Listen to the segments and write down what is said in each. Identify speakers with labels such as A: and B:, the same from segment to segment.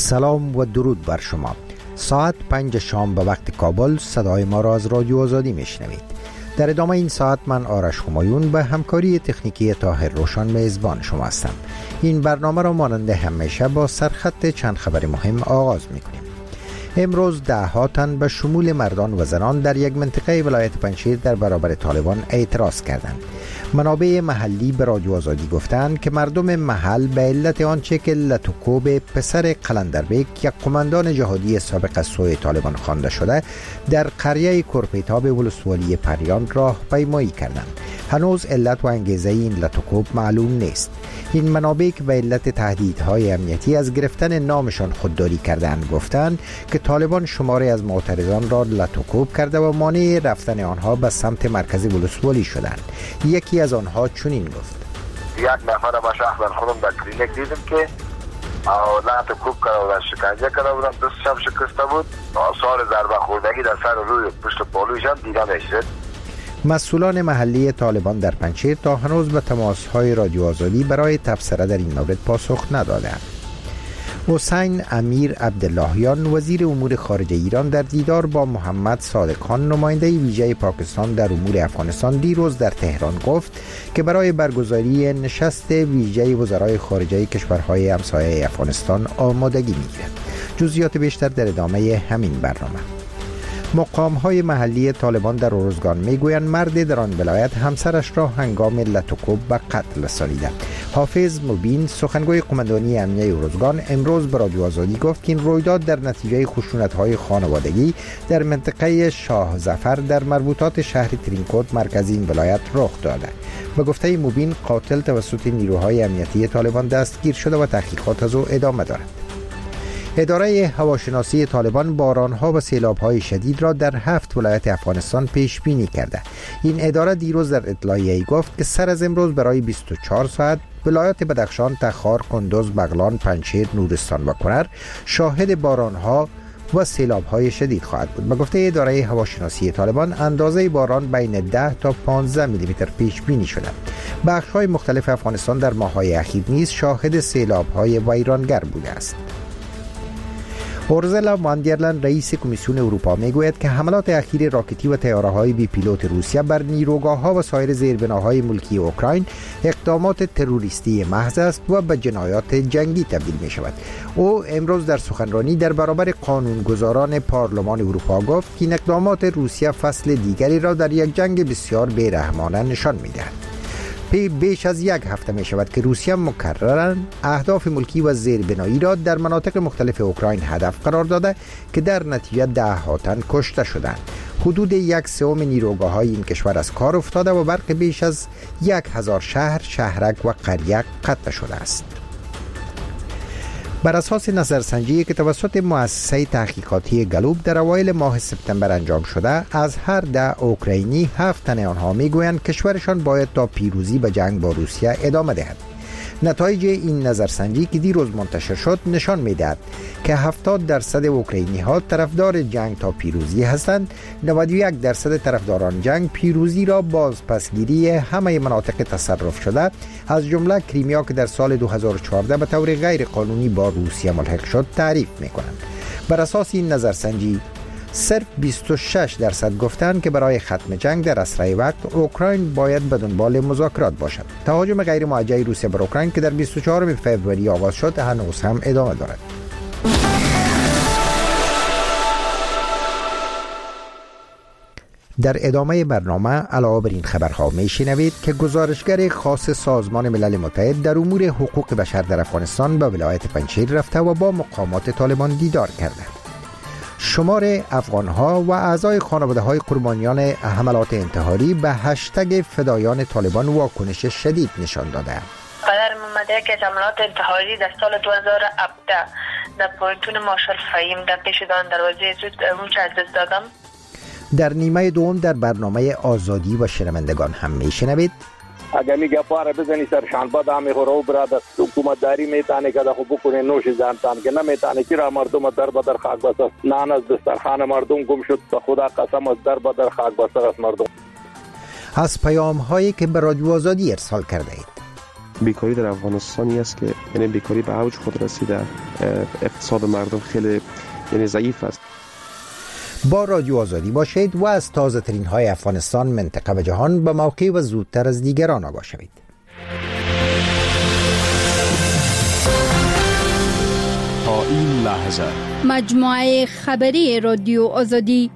A: سلام و درود بر شما. ساعت 5 شام به وقت کابل صدای ما را از رادیو آزادی میشنوید. در ادامه این ساعت من آرش همایون به همکاری تکنیکی طاهر روشن میزبان شما هستم. این برنامه را مانند همیشه با سرخط چند خبر مهم آغاز میکنیم. امروز ده‌ها تن به شمول مردان و زنان در یک منطقه ولایت پنجشیر در برابر طالبان اعتراض کردند. منابع محلی به رادیو آزادی گفتند که مردم محل به علت آنچه که لتوکوب پسر قلندربیک یک قماندان جهادی سابق از سوی طالبان خوانده شده در قریه کرپیتاب ولسوالی پریان راه پیمایی کردند. هنوز علت و انگیزه این لتوکوب معلوم نیست. این منابع که به علت تهدیدهای امنیتی از گرفتن نامشان خودداری کردند گفتند که طالبان شماری از معترضان را لتوکوب کرده و مانع رفتن آنها به سمت مرکز ولسوالی شدند. یکی از آنها چنین گفت:
B: یک نفر با شخصا خودم در کلینیک دیدم که لتوکوب کرده و شکنجه کرده بودن، دستشم شکسته بود، آثار ضربه خوردگی در سر و روی پشت پالویش هم دیده میشد.
A: مسئولان محلی طالبان در پنجشیر تا هنوز به تماس‌های رادیو آزادی برای تبصره در این مورد پاسخ ندادند. حسین امیر عبداللهیان وزیر امور خارجه ایران در دیدار با محمد صادق خان نماینده ویژه پاکستان در امور افغانستان دیروز در تهران گفت که برای برگزاری نشست ویژه وزرای خارجه کشورهای همسایه افغانستان آمادگی می‌گیرد. جزئیات بیشتر در ادامه همین برنامه. مقام‌های محلی طالبان در ارزگان میگویند مرد در آن ولایت همسرش را هنگام لتوکوب به قتل رسانیده. حافظ مبین سخنگوی قماندانی امنیه ارزگان امروز به رادیو آزادی گفت که این رویداد در نتیجه خشونت‌های خانوادگی در منطقه شاه ظفر در مربوطات شهر ترینکوت مرکزی این ولایت رخ داده. به گفته مبین قاتل توسط نیروهای امنیتی طالبان دستگیر شده و تحقیقات از او ادامه دارد. اداره هواشناسی طالبان بارانها و سیلاب‌های شدید را در 7 ولایت افغانستان پیش بینی کرده. این اداره دیروز در اطلاعیه‌ای گفت که سر از امروز برای 24 ساعت ولایات بدخشان، تخار، کندوز، بغلان، پنجشیر، نورستان و کنر شاهد بارانها و سیلاب‌های شدید خواهد بود. به گفته اداره هواشناسی طالبان اندازه باران بین 10 تا 15 میلیمتر پیش بینی شده. بخش‌های مختلف افغانستان در ماه‌های اخیر نیز شاهد سیلاب‌های ویرانگر بوده است. اورزلا واندرلن رئیس کمیسیون اروپا میگوید که حملات اخیر راکتی و طیاره‌های بی پیلوت روسیه بر نیروگاه‌ها و سایر زیربناهای ملکی اوکراین اقدامات تروریستی محض است و به جنایات جنگی تبدیل می شود. او امروز در سخنرانی در برابر قانونگذاران پارلمان اروپا گفت که این اقدامات روسیه فصل دیگری را در یک جنگ بسیار بی‌رحمانه نشان می‌دهد. بیش از یک هفته می شود که روسیه مکرراً اهداف ملکی و زیربنایی را در مناطق مختلف اوکراین هدف قرار داده که در نتیجه 10 تن کشته شدند. حدود 1/3 نیروگاه‌های این کشور از کار افتاده و برق بیش از 1000 شهر، شهرک و قریه قطع شده است. بر اساس نظرسنجی که توسط مؤسسه تحقیقاتی گلوب در اوایل ماه سپتامبر انجام شده، از هر 10 اوکراینی 7 تن آنها میگویند کشورشان باید تا پیروزی به جنگ با روسیه ادامه دهد. نتایج این نظرسنجی که دیروز منتشر شد نشان می‌دهد که 70% اوکراینی ها طرفدار جنگ تا پیروزی هستند. 91% طرفداران جنگ پیروزی را بازپسگیری همه مناطق تصرف شده از جمله کریمیا که در سال 2014 به طور غیر قانونی با روسیه ملحق شد تعریف می‌کنند. بر اساس این نظرسنجی صرف 26% گفتند که برای ختم جنگ در اسرع وقت اوکراین باید به دنبال مذاکرات باشد. تهاجم غیر موجه روسیه بر اوکراین که در 24 فوریه آغاز شد هنوز هم ادامه دارد. در ادامه برنامه علاوه بر این خبرها میشنوید که گزارشگر خاص سازمان ملل متحد در امور حقوق بشر در افغانستان به ولایت پنجشیر رفته و با مقامات طالبان دیدار کرده. شمار افغان‌ها و اعضای خانواده‌های قربانیان حملات انتحاری به هشتگ فدایان طالبان واکنش شدید نشان دادند.
C: پدر من که حملات انتحاری در سال 2017 در پوینتون مارشال فهیم در پیشدان دروازه زود روچ از دست دادم.
A: در نیمه دوم در برنامه آزادی و شنوندگان هم میشنوید
D: اگر میگه پاره بزنی سرشان بعد همه خورو برادر حکومت داری میتونه که خو بکنه نوش زنتان که نمیتونه که را مردم در بدر خاک بساز نان از دسترخوان مردم گم شد به خدا قسم از در بدر خاک بساز مردم.
A: از پیام هایی که به رادیو آزادی ارسال کرده اید.
E: بیکاری در افغانستانی است که یعنی بیکاری به اوج خود رسیده، اقتصاد مردم خیلی یعنی ضعیف است.
A: با رادیو آزادی باشید و از تازه ترین های افغانستان، منطقه و جهان به موقع و زودتر از دیگران آگاه شوید.
F: تا این لحظه
G: مجموعه خبری رادیو آزادی.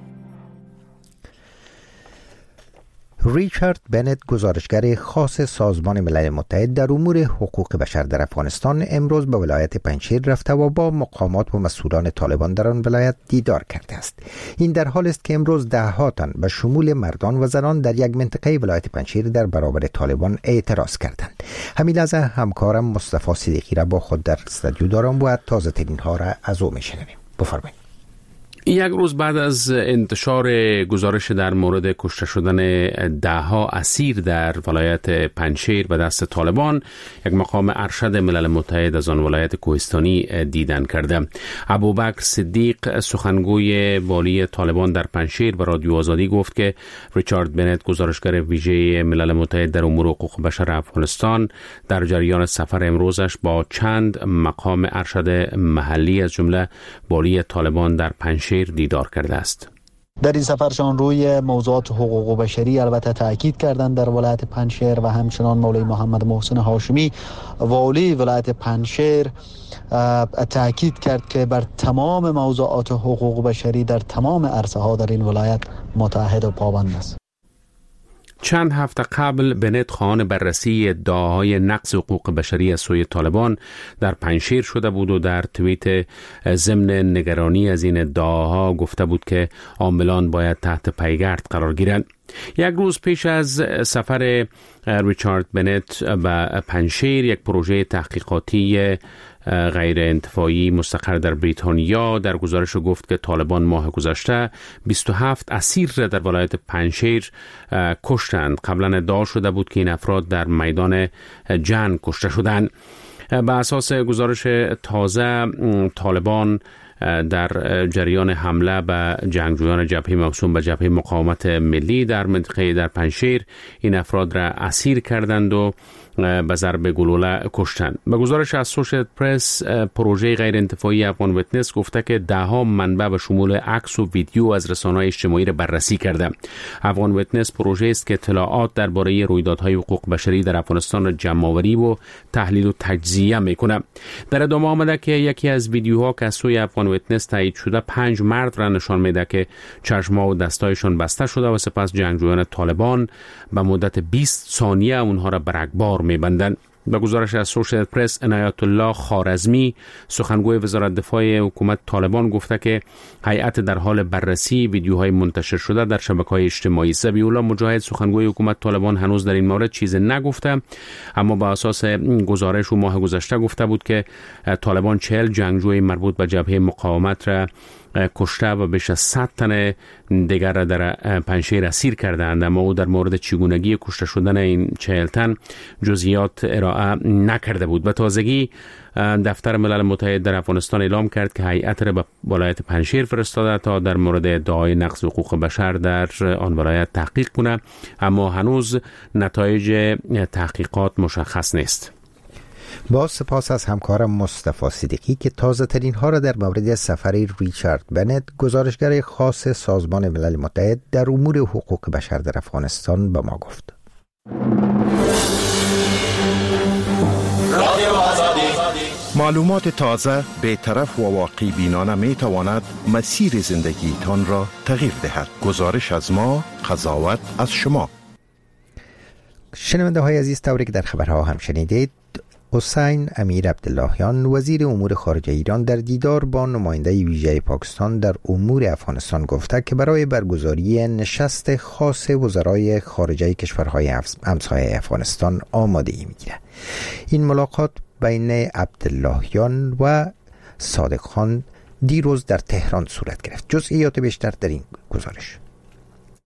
A: ریچارد بنت، گزارشگر خاص سازمان ملل متحد در امور حقوق بشر در افغانستان، امروز به ولایت پنجشیر رفته و با مقامات و مسئولان طالبان در آن ولایت دیدار کرده است. این در حال است که امروز ده‌ها تن به شمول مردان و زنان در یک منطقه ولایت پنجشیر در برابر طالبان اعتراض کردند. همین لحظه همکارم مصطفی صدیقی را با خود در استودیو دارم و تازه ترین ها را از او میشنویم. بفرمایید.
H: یک روز بعد از انتشار گزارش در مورد کشته شدن ده‌ها اسیر در ولایت پنجشیر به دست طالبان، یک مقام ارشد ملل متحد از آن ولایت کوهستانی دیدن کرده. ابوبکر صدیق، سخنگوی والی طالبان در پنجشیر، به رادیو آزادی گفت که ریچارد بنت، گزارشگر ویژه ملل متحد در امور حقوق بشر افغانستان، در جریان سفر امروزش با چند مقام ارشد محلی از جمله والی طالبان در پنجشیر دیدار کرده است.
I: در این سفرشان روی موضوعات حقوق بشری البته تاکید کردند در ولایت پنجشیر و همچنان مولوی محمد محسن هاشمی، والی ولایت پنجشیر، تاکید کرد که بر تمام موضوعات حقوق بشری در تمام عرصه ها در این ولایت متحد و پابند است.
H: چند هفته قبل بنت خواهان بررسی ادعاهای نقض حقوق بشری از سوی طالبان در پنجشیر شده بود و در توییت ضمن نگرانی از این ادعاها گفته بود که عاملان باید تحت پیگرد قرار گیرند. یک روز پیش از سفر ریچارد بنت به پنجشیر، یک پروژه تحقیقاتی غیر انتفاعی مستقر در بریتانیا در گزارش گفت که طالبان ماه گذشته 27 اسیر را در ولایت پنجشیر کشتند. قبلا ادعا شده بود که این افراد در میدان جنگ کشته شدند. به اساس گزارش تازه، طالبان در جریان حمله به جنگجویان جبهه مقسوم به جبهه مقاومت ملی در منطقه در پنجشیر این افراد را اسیر کردند و به ضرب گلوله کشتند. به گزارش از سوشیال پرس، پروژه غیر انتفاعی افغان ویتنس گفته که ده‌ها منبع به شمول عکس و ویدیو از رسانه‌های اجتماعی را بررسی کرده. افغان ویتنس پروژه است که اطلاعات درباره رویدادهای حقوق بشری در افغانستان را جمع‌آوری و تحلیل و تجزیه می‌کنه. در ادامه آمده که یکی از ویدیوها که از سوی افغان ویتنس تایید شده 5 مرد را نشان میده که چشم‌ها و دستایشان بسته شده و سپس جنگجویان طالبان به مدت 20 ثانیه اونها را به رگبار می‌بندند. به گزارش از سوشیال پرس، عنایت الله خوارزمی، سخنگوی وزارت دفاع حکومت طالبان گفته که هیئت در حال بررسی ویدیوهای منتشر شده در شبکه‌های اجتماعی. ذبیح الله مجاهد، سخنگوی حکومت طالبان، هنوز در این مورد چیزی نگفته، اما به اساس گزارش او ماه گذشته گفته بود که طالبان 40 جنگجوی مربوط به جبهه مقاومت را کشته و بیش از 100 تن دیگر را در پنجشیر اسیر کردند، اما او در مورد چگونگی کشته شدن این 40 تن جزئیات ارائه نکرده بود. به تازگی دفتر ملل متحد در افغانستان اعلام کرد که هیئت را به ولایت پنجشیر فرستاده تا در مورد ادعای نقض حقوق بشر در آن ولایت تحقیق کنه، اما هنوز نتایج تحقیقات مشخص نیست.
A: با سپاس از همکارم مصطفی صدیقی که تازه ترین ها را در مورد سفر ریچارد بنت، گزارشگر خاص سازمان ملل متحد در امور حقوق بشر در افغانستان به ما گفت.
F: معلومات تازه، بی‌طرف و واقعی بینانه می تواند مسیر زندگیتان را تغییر دهد. گزارش از ما، قضاوت از شما.
A: شنونده های عزیز، طوری که در خبرها هم شنیدید، حسین امیر عبداللهیان، وزیر امور خارجه ایران، در دیدار با نماینده ویژه پاکستان در امور افغانستان گفته که برای برگزاری نشست خاص وزرای خارجه کشورهای همسایه افغانستان آمادگی میگیرد. این ملاقات بین عبداللهیان و صادق خان دیروز در تهران صورت گرفت. جزئیات بیشتر در این گزارش.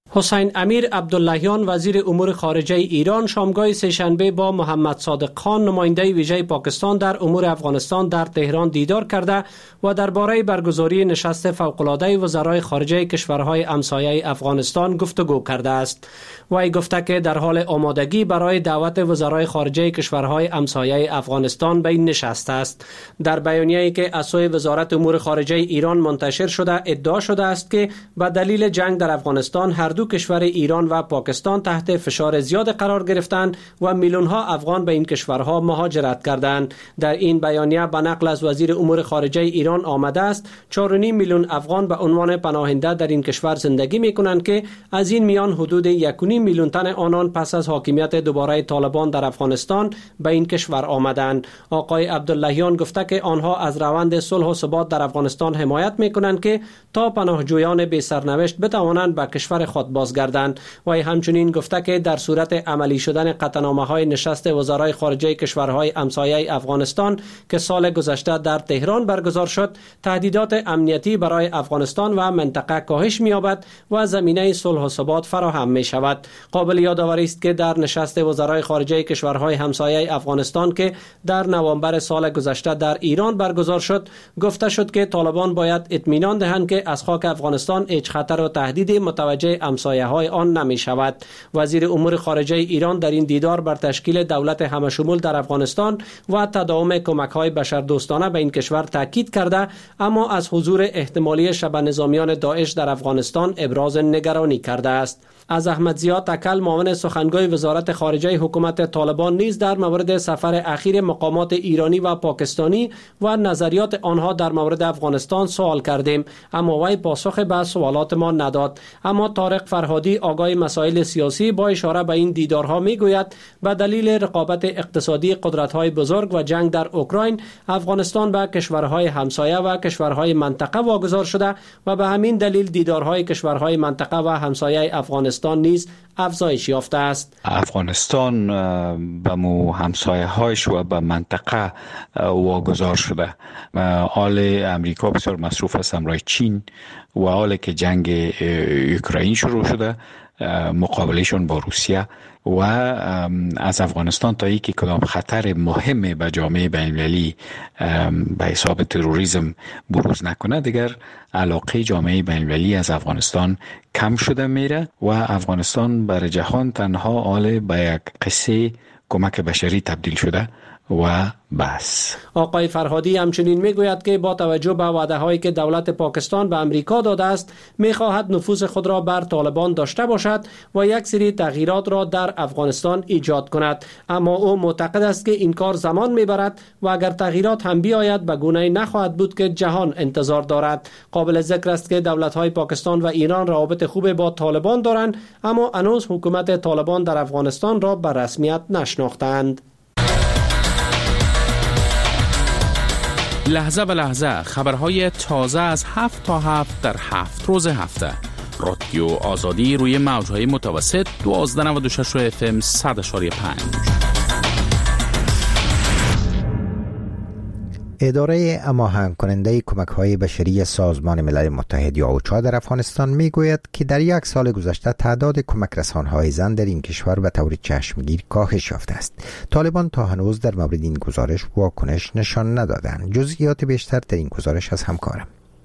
J: حسین امیر عبداللهیان وزیر امور خارجه ایران شامگاه سه‌شنبه با محمد صادق خان نماینده ویژه پاکستان در امور افغانستان در تهران دیدار کرده و درباره برگزاری نشست فوق‌العاده وزرای خارجه کشورهای همسایه افغانستان گفتگو کرده است. وی گفته که در حال آمادگی برای دعوت وزرای خارجه کشورهای همسایه افغانستان به این نشست است. در بیانیه‌ای که از سوی وزارت امور خارجه ایران منتشر شده ادعا شده است که به دلیل جنگ در افغانستان هر دو کشور ایران و پاکستان تحت فشار زیاد قرار گرفتند و میلیون‌ها افغان به این کشورها مهاجرت کردند. در این بیانیه به نقل از وزیر امور خارجه ایران آمده است 4.5 میلیون افغان به عنوان پناهنده در این کشور زندگی می‌کنند که از این میان حدود 1.5 میلیون تن آنان پس از حاکمیت دوباره طالبان در افغانستان به این کشور آمدند. آقای عبداللهیان گفته که آنها از روند صلح و ثبات در افغانستان حمایت می‌کنند که تا پناهجویان بی سرنوشت بتوانند به کشور خود بازگردند. و همچنین گفته که در صورت عملی شدن قطعنامه‌های نشست وزرای خارجه کشورهای همسایه افغانستان که سال گذشته در تهران برگزار شد، تهدیدات امنیتی برای افغانستان و منطقه کاهش می‌یابد و زمینه صلح و ثبات فراهم می‌شود. قابل یادآوری است که در نشست وزرای خارجه کشورهای همسایه افغانستان که در نوامبر سال گذشته در ایران برگزار شد، گفته شد که طالبان باید اطمینان دهند که از خاک افغانستان هیچ خطر و تهدید متوجه همسایه‌های آن نمی‌شود. وزیر امور خارجه ایران در این دیدار بر تشکیل دولت همشمول در افغانستان و تداوم کمک‌های بشردوستانه به این کشور تاکید کرده، اما از حضور احتمالی شبه نظامیان داعش در افغانستان ابراز نگرانی کرده است. از احمد ضیا تکل معاون سخنگوی وزارت خارجه حکومت طالبان نیز در مورد سفر اخیر مقامات ایرانی و پاکستانی و نظریات آنها در مورد افغانستان سوال کردیم، اما وی پاسخ به سوالات ما نداد. اما طارق فرهادی آگاه مسائل سیاسی با اشاره به این دیدارها میگوید به دلیل رقابت اقتصادی قدرت‌های بزرگ و جنگ در اوکراین، افغانستان به کشورهای همسایه و کشورهای منطقه واگذار شده و به همین دلیل دیدارهای کشورهای منطقه و همسایه افغانستان نیز افزایش یافته است.
K: افغانستان به همسایه‌هایش و به منطقه واگذار شده. حال امریکا بسیار مصروف است همراه چین و حالی که جنگ اوکراین شروع شده، مقابلشون با روسیه و از افغانستان تا اینکه کدام خطر مهم به جامعه بین‌المللی به حساب تروریسم بروز نکنه، دیگر علاقه جامعه بین‌المللی از افغانستان کم شده میره و افغانستان برای جهان تنها حال به یک قصه کمک بشری تبدیل شده و بس.
J: آقای فرهادی همچنین میگوید که با توجه به وعده‌هایی که دولت پاکستان به امریکا داده است، می‌خواهد نفوذ خود را بر طالبان داشته باشد و یک سری تغییرات را در افغانستان ایجاد کند، اما او معتقد است که این کار زمان میبرد و اگر تغییرات هم بیاید به گونه‌ای نخواهد بود که جهان انتظار دارد. قابل ذکر است که دولت‌های پاکستان و ایران روابط خوب با طالبان دارند، اما هنوز حکومت طالبان در افغانستان را به رسمیت نشناختند.
H: لحظه به لحظه خبرهای تازه از 7 تا 7 در 7 روز هفته. رادیو آزادی روی موجهای متوسط 1296 FM 100.5.
A: اداره هماهنگ کننده کمک‌های بشری سازمان ملل متحد یا اوچا در افغانستان میگوید که در یک سال گذشته تعداد کمک رسان‌های زن در این کشور به طور چشمگیر کاهش یافته است. طالبان تا هنوز در مورد این گزارش واکنش نشان ندادند. جزئیات بیشتر در این گزارش از همکارم.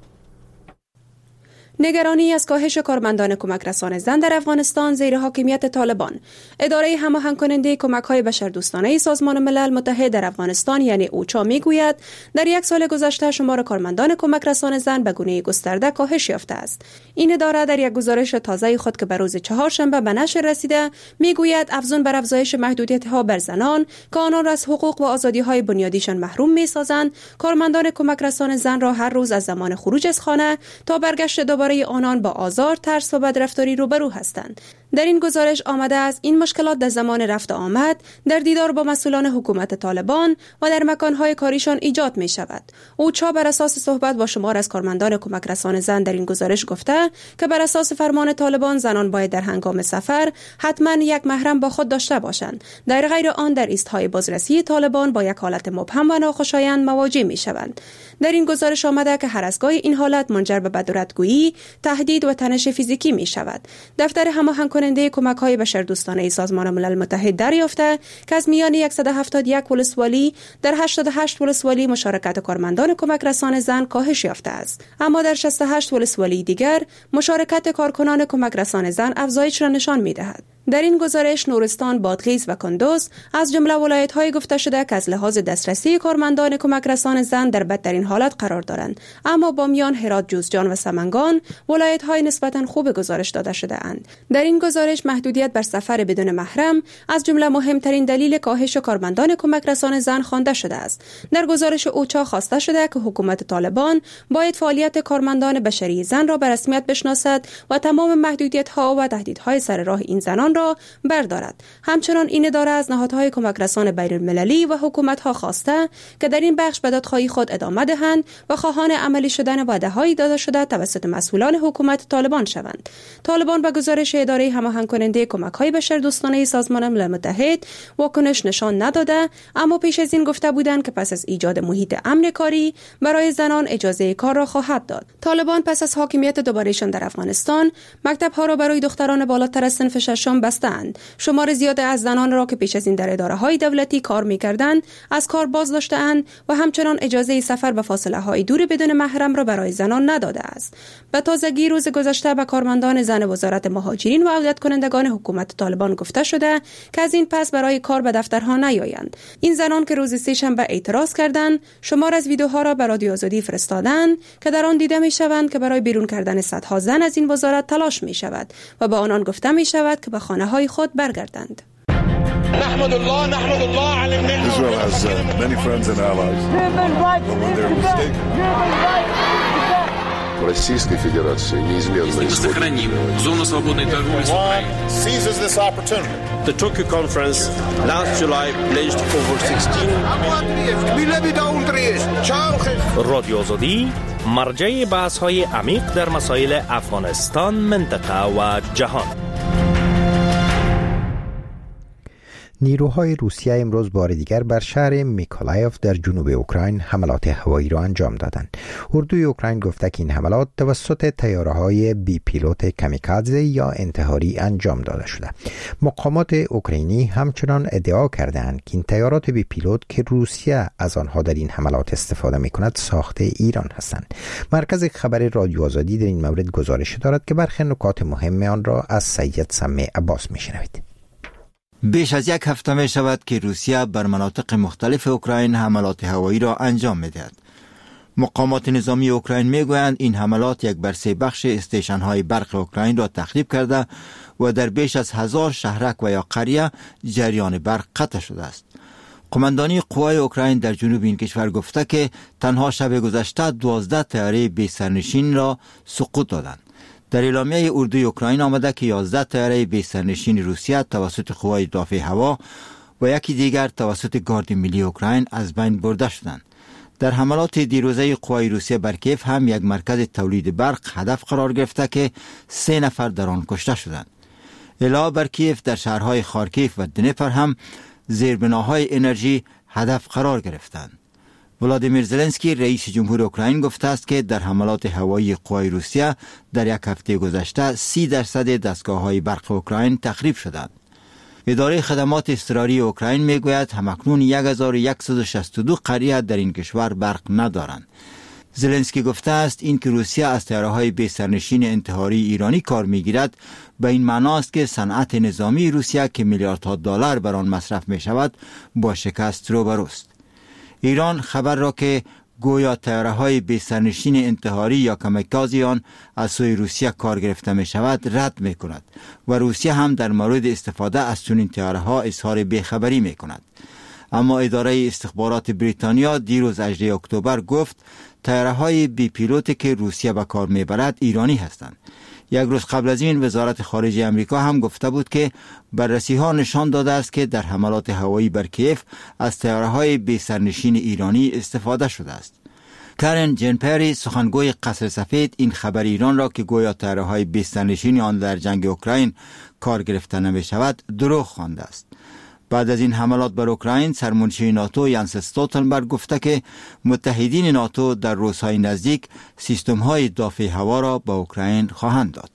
L: نگرانی از کاهش کارمندان کمک رسان زن در افغانستان زیر حاکمیت طالبان، اداره هماهنگ کننده کمک‌های بشردوستانه سازمان ملل متحد در افغانستان یعنی اوچا میگوید در یک سال گذشته شمار کارمندان کمک رسان زن به گونه گسترده کاهش یافته است. این اداره در یک گزارش تازه خود که به روز چهارشنبه به نشر رسیده میگوید افزون بر افزایش محدودیت‌ها بر زنان که آنان را از حقوق و آزادی‌های بنیادیشان محروم می‌سازند، کارمندان کمک رسان زن را هر روز از زمان خروج از خانه تا برگشت برای آنان با آزار، ترس و بدرفتاری روبرو هستند. در این گزارش آمده است این مشکلات در زمان رفت آمد، در دیدار با مسئولان حکومت طالبان و در مکانهای کاریشان ایجاد می شود. اوچا بر اساس صحبت با شمار از کارمندان کمک رسان زن در این گزارش گفته که بر اساس فرمان طالبان زنان باید در هنگام سفر حتما یک محرم با خود داشته باشند. در غیر آن در ایستهای بازرسی طالبان با یک حالت مبهم و ناخوشایند مواجه می شوند. در این گزارش آمده که هر از گاهی این حالت منجر به بدرتگویی بیکاری، تهدید و تنش فیزیکی می شود. دفتر هماهنگ کننده کمک‌های بشردوستانه سازمان ملل متحد دریافته که از میان 171 ولسوالی در 88 ولسوالی مشارکت کارمندان کمک رسان زن کاهش یافته است، اما در 68 ولسوالی دیگر مشارکت کارکنان کمک رسان زن افزایش را نشان می‌دهد. در این گزارش نورستان، بادغیس و کندوز از جمله ولایت‌های گفته شده که از لحاظ دسترسی کارمندان کمک رسان زن در بدترین حالت قرار دارند، اما بامیان، هرات، جوزجان و سمنگان ولایت‌های نسبتاً خوب گزارش داده شده اند. در این گزارش محدودیت بر سفر بدون محرم از جمله مهمترین دلیل کاهش کارمندان کمک رسان زن خوانده شده است. در گزارش اوچا خواسته شده که حکومت طالبان باید فعالیت کارمندان بشری زن را به رسمیت بشناسد و تمام محدودیت‌ها و تهدیدهای سر راه این زنان را بردارد. همچنان این اداره از نهادهای کمک رسان بین‌المللی و حکومت‌ها خواسته که در این بخش به دادخواهی خود ادامه دهند و خواهان عملی شدن وعده‌های داده شده توسط مسئولان حکومت طالبان شوند. طالبان به گزارش اداره هماهنگ کننده کمک‌های بشردوستانه سازمان ملل متحد واکنش نشان نداده، اما پیش از این گفته بودند که پس از ایجاد محیط امن کاری برای زنان اجازه کار را خواهد داد. طالبان پس از حاکمیت دوبارهشان در افغانستان مکتب‌ها را برای دختران بالاتر از صنف ششم بستند. شمار زیاد از زنان را که پیش از این در اداره‌های دولتی کار می‌کردند از کار باز داشته‌اند و همچنان اجازه سفر به فاصله‌های دور بدون محرم را برای زنان نداده است. به تازگی روز گذشته به کارمندان زن وزارت مهاجرین و عودت کنندگان حکومت طالبان گفته شده که از این پس برای کار به دفترها نیایند. این زنان که روز سه‌شنبه اعتراض کردند، شمار از ویدیوها را به رادیو آزادی فرستادند که در آن دیده می‌شوند که برای بیرون کردن صدها زن از این وزارت تلاش می‌شود و به آنان گفته می‌شود که به خانه‌های خود برگردند.
M: نحمد الله على النعمة. Israel has many friends and allies. But when they're mistaken.
N: Российской Федерации неизменно
O: сохраним зону свободной торговли с Украиной.
M: Seizes this opportunity.
P: The Tokyo conference last July pledged over 16
Q: رادیو آزادی مرجع بحث‌های عمیق در مسائل افغانستان، منطقه و جهان.
A: نیروهای روسیه امروز بار دیگر بر شهر میکولایف در جنوب اوکراین حملات هوایی را انجام دادند. اردوی اوکراین گفته که این حملات توسط طیاره‌های بی پیلوت کامیکادزه یا انتحاری انجام داده شده. مقامات اوکراینی همچنان ادعا کردند که این طیارات بی پیلوت که روسیه از آنها در این حملات استفاده می‌کند ساخته ایران هستند. مرکز خبر رادیو آزادی در این مورد گزارش دارد که برخی نکات مهم آن را از سید سمی عباس می‌شنوید.
R: بیش از یک هفته می شود که روسیه بر مناطق مختلف اوکراین حملات هوایی را انجام می دهد. مقامات نظامی اوکراین می گویند این حملات 1/3 بخش استیشن های برق اوکراین را تخریب کرده و در بیش از 1000 شهرک و یا قریه جریان برق قطع شده است. قماندانی قوای اوکراین در جنوب این کشور گفته که تنها شب گذشته 12 طیاره بی سرنشین را سقوط دادند. در اعلامیه اردوی اوکراین آمده که 11 طیاره بی سرنشین روسیه توسط قوای دفاع هوا و یکی دیگر توسط گارد ملی اوکراین از بین برده شدند. در حملات دیروزه قوای روسیه بر کیف هم یک مرکز تولید برق هدف قرار گرفته که 3 نفر در آن کشته شدند. علاوه بر کیف در شهرهای خارکیف و دنیپر هم زیربناهای انرژی هدف قرار گرفتند. ولادیمیر زلنسکی رئیس جمهور اوکراین گفته است که در حملات هوایی قوای روسیه در یک هفته گذشته 30% دستگاه‌های برق اوکراین تخریب شدند. اداره خدمات اضطراری اوکراین میگوید همکنون 1162 قریه در این کشور برق ندارند. زلنسکی گفته است این که روسیه از طیاره‌های بی سرنشین انتحاری ایرانی کار میگیرد به این معناست که صنعت نظامی روسیه که میلیاردها دلار بر آن مصرف می شود با شکست روبروست. ایران خبر را که گویا طیاره‌های بی سرنشین انتحاری یا کامیکازی آن از سوی روسیه کار گرفته می شود رد می کند و روسیه هم در مورد استفاده از چنین طیاره‌ها اظهار بیخبری می کند. اما اداره استخبارات بریتانیا دیروز 18 اکتبر گفت طیاره‌های بی پیلوت که روسیه به کار میبرد ایرانی هستند. یک روز قبل از این وزارت خارجه امریکا هم گفته بود که بررسی ها نشان داده است که در حملات هوایی بر کیف از طیاره‌های بی سرنشین ایرانی استفاده شده است. کارن جن پری سخنگوی قصر سفید این خبر ایران را که گویا طیاره‌های بی سرنشین آن در جنگ اوکراین کار گرفته نمی شود دروغ خوانده است. بعد از این حملات بر اوکراین، سرمنشی ناتو ینس استولتنبرگ گفته که متحدین ناتو در روزهای نزدیک سیستم‌های دفاع هوا را به اوکراین خواهند داد.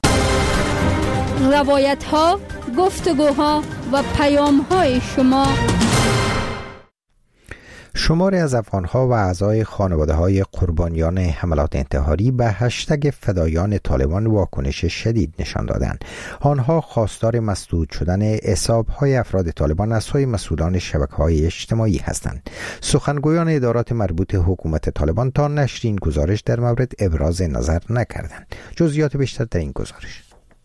G: روایت‌ها، گفتگوها و پیام‌های شما.
A: شماری از افغان‌ها و اعضای خانواده‌های قربانیان حملات انتحاری به هشتگ فدایان طالبان واکنش شدید نشان دادند. آنها خواستار مسدود شدن حساب‌های افراد طالبان از سوی مسئولان شبکه‌های اجتماعی هستند. سخنگویان ادارات مربوط حکومت طالبان تا نشر این گزارش در مورد ابراز نظر نکردند. جزئیات بیشتر در این گزارش.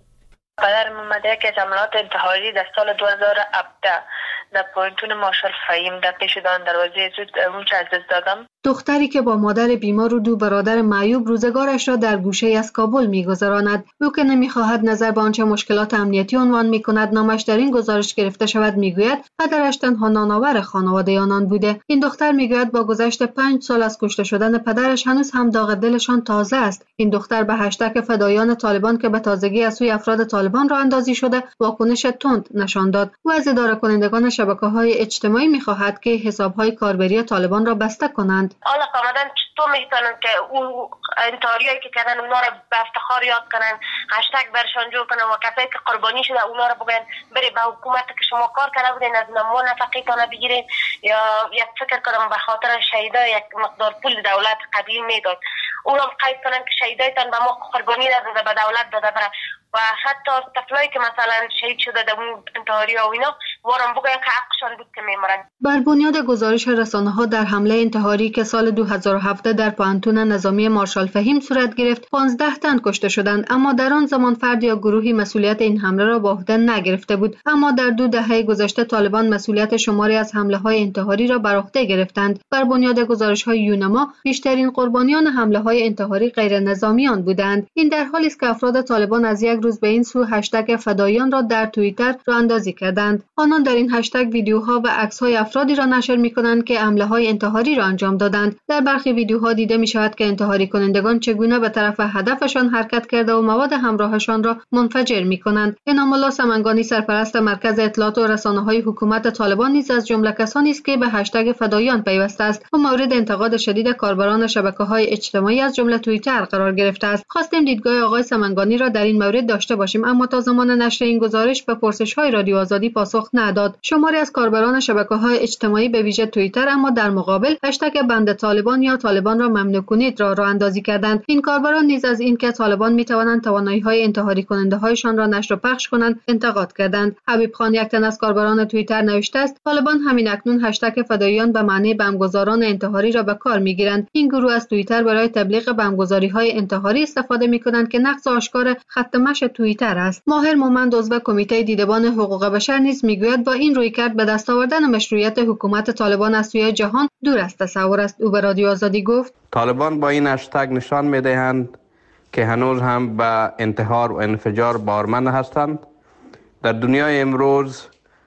C: پدر محمد که حملات انتحاری در سال 2017 در پوینتون مارشال فهیم در پیش دادن دروازه زود اونچه از دست دادم.
S: دختری که با مادر بیمار و دو برادر معیوب روزگارش را در گوشه از کابل می‌گذراند، او که نمی‌خواهد نظر به آنچه مشکلات امنیتی عنوان می‌کند نامش در این گزارش گرفته شود، می‌گوید پدرش تنها نانآور خانواده آنان بوده. این دختر می‌گوید با گذشت 5 سال از کشته شدن پدرش هنوز هم داغ دلشان تازه است. این دختر به هشتگ فدایان طالبان که به تازگی از سوی افراد طالبان راه اندازی شده واکنش تند نشان داد. او از اداره کنندگان شبکه‌های اجتماعی می‌خواهد که حساب‌های کاربری طالبان را بسته کنند.
T: حالا کاملا چطور میتونن که اون انتحاریایی که کردن اونا رو به افتخار یاد کنن، هشتگ برشان جور کنن و کسایی که قربانی شده اونا رو بگن بری به حکومت که شما کار کرده بودین از ما نفقیتان بگیرین، یا یک فکر کنم به خاطر شهیدا یک مقدار پول دولت قبلی میداد، اونا قید کنن که شهیدایتان به ما قربانی داده به دولت داده بره، و حتی طفلایی که مثلا شهید شده در اون انتحاری و اینا وارم بگوین که حقشان بود که میمرن.
S: بر بنیاد گزارش رسانه‌ها در حمله انتحاری که سال 2017 در پانتون نظامی مارشال فهیم صورت گرفت 15 تن کشته شدند، اما در آن زمان فرد یا گروهی مسئولیت این حمله را به عهده نگرفته بود. اما در 2 دهه گذشته طالبان مسئولیت شماری از حمله‌های انتحاری را بر عهده گرفتند. بر بنیاد گزارش‌های یونما بیشترین قربانیان حمله‌های انتحاری غیر نظامیان بودند. این در حالی است که افراد طالبان از یک روز به این سو هشتگ فدایان را در توییتر راه اندازی کردند. آنان در این هشتگ ویدیوها و عکس‌های افرادی را نشر می‌کنند که حمله‌های انتحاری را انجام دادند. در برخی ویدیوها دیده می‌شود که انتحاری کنندگان چگونه به طرف هدفشان حرکت کرده و مواد همراهشان را منفجر می‌کنند. انعام الله سمنگانی سرپرست مرکز اطلاعات و رسانه‌های حکومت طالبان نیز از جمله کسانی است که به هشتگ فدایان پیوسته است و مورد انتقاد شدید کاربران شبکه‌های اجتماعی از جمله توییتر قرار گرفته است. خواستیم دیدگاه آقای سمنگانی را در این مورد داشته باشیم، اما تا زمان نشر این گزارش به پرسش‌های رادیو آزادی پاسخ نداد. شماری از کاربران شبکه‌های اجتماعی به ویژه توییتر اما در مقابل هشتگ بند طالبان یا طالبان را ممنوع کنید را راه اندازی کردند. این کاربران نیز از اینکه طالبان می‌توانند توانایی‌های انتحاری کننده‌هایشان را نشر و پخش کنند انتقاد کردند. حبیب خان یک تن از کاربران توییتر نوشته است طالبان همین اکنون هشتگ فدایان به معنی بمبگذاران انتحاری را به کار می‌گیرند. این گروه از توییتر برای تبلیغ بمبگذاری‌های انتحاری استفاده می‌کنند که نقض آشکار خط مشی توییتر است. ماهر مومند عضو کمیته دیدبان حقوق بشر نیز میگوید با این رویکرد به دست آوردن مشروعیت حکومت طالبان از سوی جهان دور از تصور است. او به رادیو آزادی گفت
U: طالبان با این هشتگ نشان میدهند که هنوز هم به انتحار و انفجار باورمند هستند. در دنیای امروز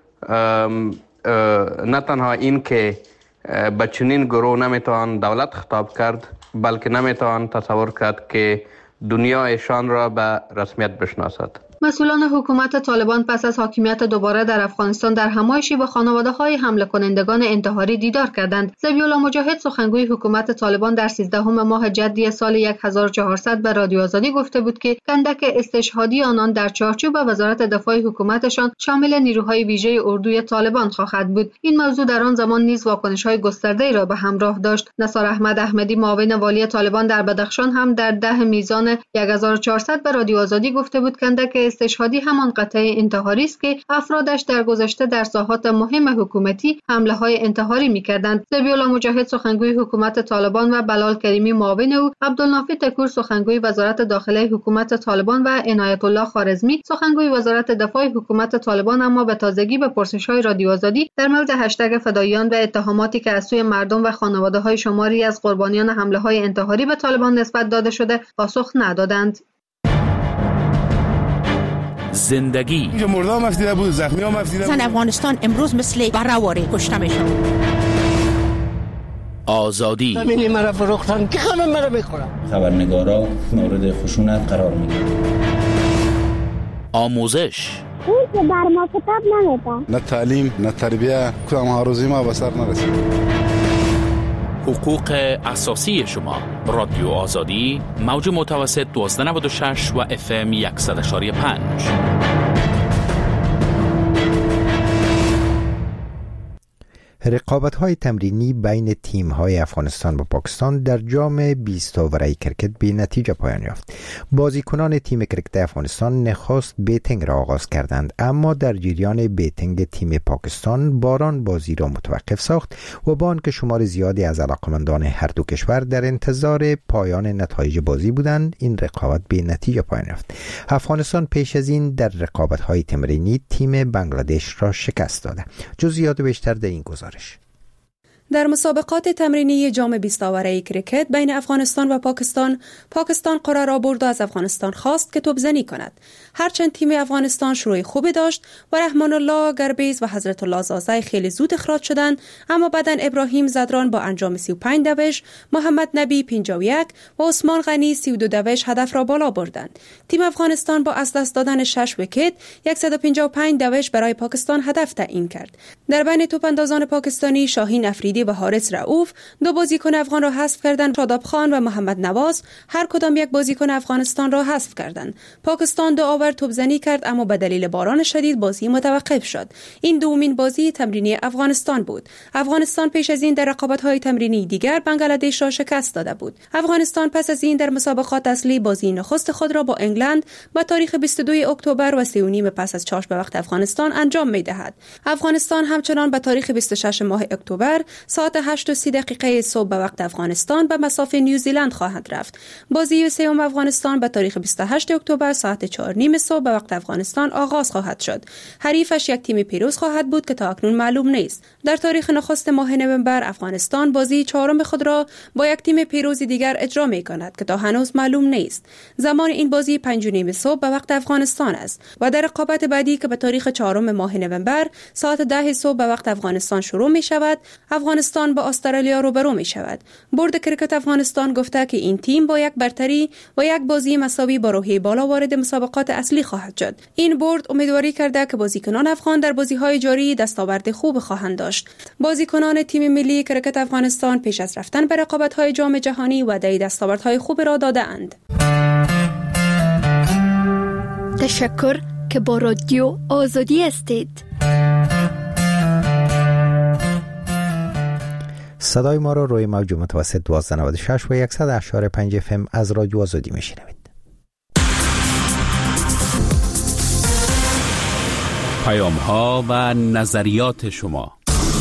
U: نه تنها این که به چنین گروه نمیتوان دولت خطاب کرد، بلکه نمیتوان تصور کرد که دنیا ایشان را به رسمیت بشناسد.
S: مسئولان حکومت طالبان پس از حاکمیت دوباره در افغانستان در همایشی با خانواده‌های حمله کنندگان انتحاری دیدار کردند. ذبیح‌الله مجاهد سخنگوی حکومت طالبان در 13 ماه جدی سال 1400 به رادیو آزادی گفته بود که کندک استشهادی آنان در چارچوب وزارت دفاع حکومتشان شامل نیروهای ویژه اردوی طالبان خواهد بود. این موضوع در آن زمان نیز واکنش‌های گسترده‌ای را به همراه داشت. نثار احمد احمدی معاون والی طالبان در بدخشان هم در 10 میزان 1400 به رادیو آزادی گفته بود کندک استشهادی همان قطعه انتحاری است که افرادش در گذشته در ساحات مهم حکومتی حمله‌های انتحاری می‌کردند. ذبیح‌الله مجاهد سخنگوی حکومت طالبان و بلال کریمی معاون او، عبدالنافی تکور سخنگوی وزارت داخله حکومت طالبان و عنایت الله خوارزمی سخنگوی وزارت دفاع حکومت طالبان اما به تازگی به پرسش‌های رادیو آزادی در مورد هشتگ فدایان و اتهاماتی که از سوی مردم و خانواده‌های شماری از قربانیان حمله‌های انتحاری به طالبان نسبت داده شده پاسخ ندادند.
V: زندگی
M: مردم مفتیده بود، زخمی ها مفتیده بود.
V: زن افغانستان امروز مثل برهواری کشته میشن. آزادی
W: همینی مرا فروختن که همه مرا میخورن.
X: خبرنگارا مورد خشونت قرار میگیرن.
V: آموزش.
B: اون که بر ما کتاب نمیده.
D: نه تعلیم نه تربیه، کدام ها روزی ما به سر نرسید.
V: حقوق اساسی شما. رادیو آزادی، موج متوسط 1296 و FM 100.5.
A: رقابت‌های تمرینی بین تیم‌های افغانستان و پاکستان در جام 20 اووره کرکت به نتیجه پایان یافت. بازیکنان تیم کرکت افغانستان نخست بیتینگ را آغاز کردند، اما در جریان بیتینگ تیم پاکستان باران بازی را متوقف ساخت و با آنکه شمار زیادی از علاقمندان هر دو کشور در انتظار پایان نتایج بازی بودند، این رقابت به نتیجه پایان یافت. افغانستان پیش از این در رقابت‌های تمرینی تیم بنگلادش را شکست داده. جزئیات بیشتر در این گزارش.
L: در مسابقات تمرینی جام 20 اوره کرکت بین افغانستان و پاکستان قرعه را برد و از افغانستان خواست که توپزنی کند. هرچند تیم افغانستان شروع خوبی داشت و رحمان الله گربیز و حضرت الله زازای خیلی زود اخراج شدند، اما بعداً ابراهیم زدران با انجام 35 دوش، محمد نبی 51 و عثمان غنی 32 دوش هدف را بالا بردند. تیم افغانستان با از دست دادن 6 ویکت 155 دوش برای پاکستان هدف تعیین کرد. در بین توپاندازان پاکستانی شاهین افریدی و حارث رؤوف دو بازیکن افغان را حذف کردند. شاداب خان و محمد نواز هر کدام یک بازیکن افغانستان را حذف کردند. پاکستان 2 اوور توپزنی کرد، اما به دلیل باران شدید بازی متوقف شد. این دومین بازی تمرینی افغانستان بود. افغانستان پیش از این در رقابت‌های تمرینی دیگر بنگلادش را شکست داده بود. افغانستان پس از این در مسابقات اصلی بازی نخست خود را با انگلند با تاریخ 22 اکتبر و 3:30 پس از چاشت به وقت افغانستان انجام می‌دهد. افغانستان همچنان به تاریخ 26 ماه اکتبر ساعت 8:30 صبح به وقت افغانستان به مصاف نیوزیلند خواهد رفت. بازی سوم افغانستان به تاریخ 28 اکتبر ساعت 4:30 صبح به وقت افغانستان آغاز خواهد شد. حریفش یک تیم پیروز خواهد بود که تا اکنون معلوم نیست. در تاریخ نخست ماه نوامبر افغانستان بازی چهارم خود را با یک تیم پیروز دیگر اجرا می‌کند که تا هنوز معلوم نیست. زمان این بازی 5:30 صبح به وقت افغانستان است و در رقابت بعدی که به تاریخ 4 ماه نوامبر ساعت 10 صبح به وقت افغانستان شروع می‌شود، افغانستان با استرالیا روبرو می شود. بورد کرکت افغانستان گفته که این تیم با یک برتری و یک بازی مساوی با روحیه بالا وارد مسابقات اصلی خواهد شد. این بورد امیدواری کرده که بازیکنان افغان در بازی‌های جاری دستاورد خوب خواهند داشت. بازیکنان تیم ملی کرکت افغانستان پیش از رفتن به رقابت‌های جام جهانی وعده دستاوردهای خوب را داده‌اند.
G: تشکر که با رادیو آزادی هستید.
A: صدای ما را روی موج متوسط 1296 و 100.5 FM از رادیو آزادی میشنوید.
V: پیام ها و نظریات شما.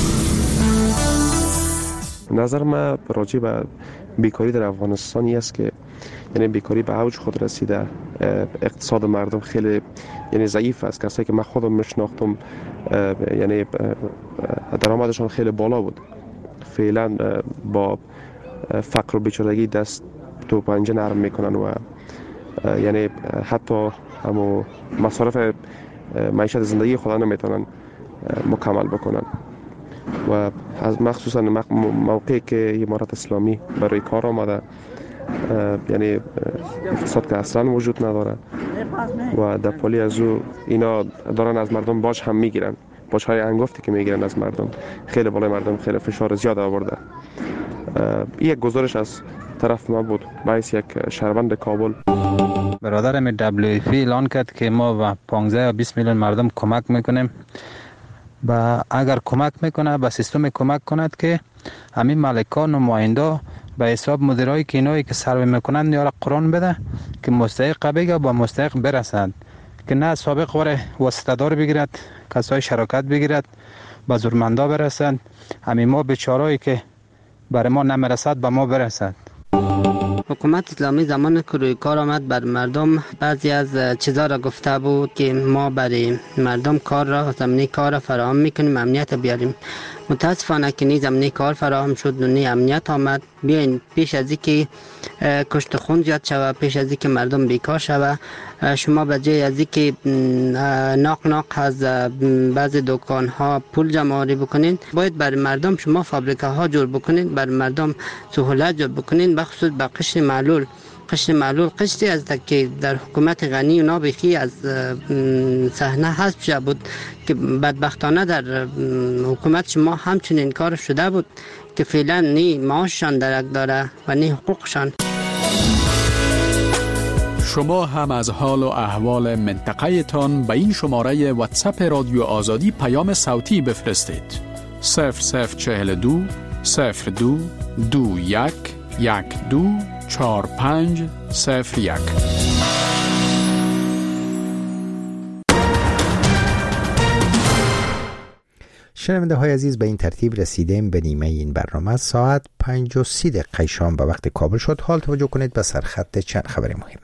E: نظر من راجع به بیکاری در افغانستان است که یعنی بیکاری به اوج خود رسیده. اقتصاد مردم خیلی یعنی ضعیف است. کسایی که من خودم میشناختم یعنی درآمدشان خیلی بالا بود. فعلا با فقر و بیچارگی دست تو پنجه نرم میکنن و یعنی حتی همو مصارف معیشت زندگی خود نمیتونن مکمل بکنن و از مخصوصا موقعی که امارت اسلامی برای کار آمده یعنی اقتصاد که اصلا وجود نداره و در پالی از او اینا دارن از مردم باج هم میگیرن. باج‌های انگفتی که میگیرن از مردم خیلی بالای مردم خیلی فشار زیاد آورده. این یک گزارش از طرف ما بود باعث یک شهروند کابل.
X: برادرم WFP اعلان کرد که ما و 15 یا 20 میلیون مردم کمک میکنیم و اگر کمک میکنه به سیستم کمک کند که همین مالکان و نماینده به حساب مدیرایی که اینایی که سروی میکنن یا قرآن بده که مستحق بگه با مستحق برسند که نه سابق وره واسطه‌دار بگیرد، کسای شراکت بگیرد، به زورمندا برسند. همین ما بیچارهایی که برای ما نمیرسد به ما برسد.
Y: حکومت اسلامی زمان که روی کار آمد بر مردم بعضی از چیزا را گفته بود که ما برای مردم کار را زمینه کار را فراهم میکنیم، امنیت بیاریم. متاسفانه که نی زمینه کار فراهم شد و نی امنیت آمد. بیاین پیش از اینکه کشت خون زیاد شود، پیش از اینکه مردم بیکار شود، شما به جای از اینکه ناق از بعضی دکان ها پول جمع‌آوری بکنین، باید برای مردم شما فابریکه ها جور بکنین، برای مردم سهولت جور بکنین، بخصوص به قشر معلول قشر معلول قشری است که در حکومت غنی اونا بخی از صحنه حذف شده بود که بدبختانه در حکومت شما همچنین کار شده بود که فعلا نی معاششان درک داره و نی حقوقشان.
V: شما هم از حال و احوال منطقه تان به این شماره واتساپ رادیو آزادی پیام صوتی بفرستید. 0042 02 21 12 4501.
A: شنونده های عزیز، به این ترتیب رسیدیم به نیمه این برنامه. ساعت 5:30 شام به وقت کابل شد. حال توجه کنید به سرخط چند خبر مهم.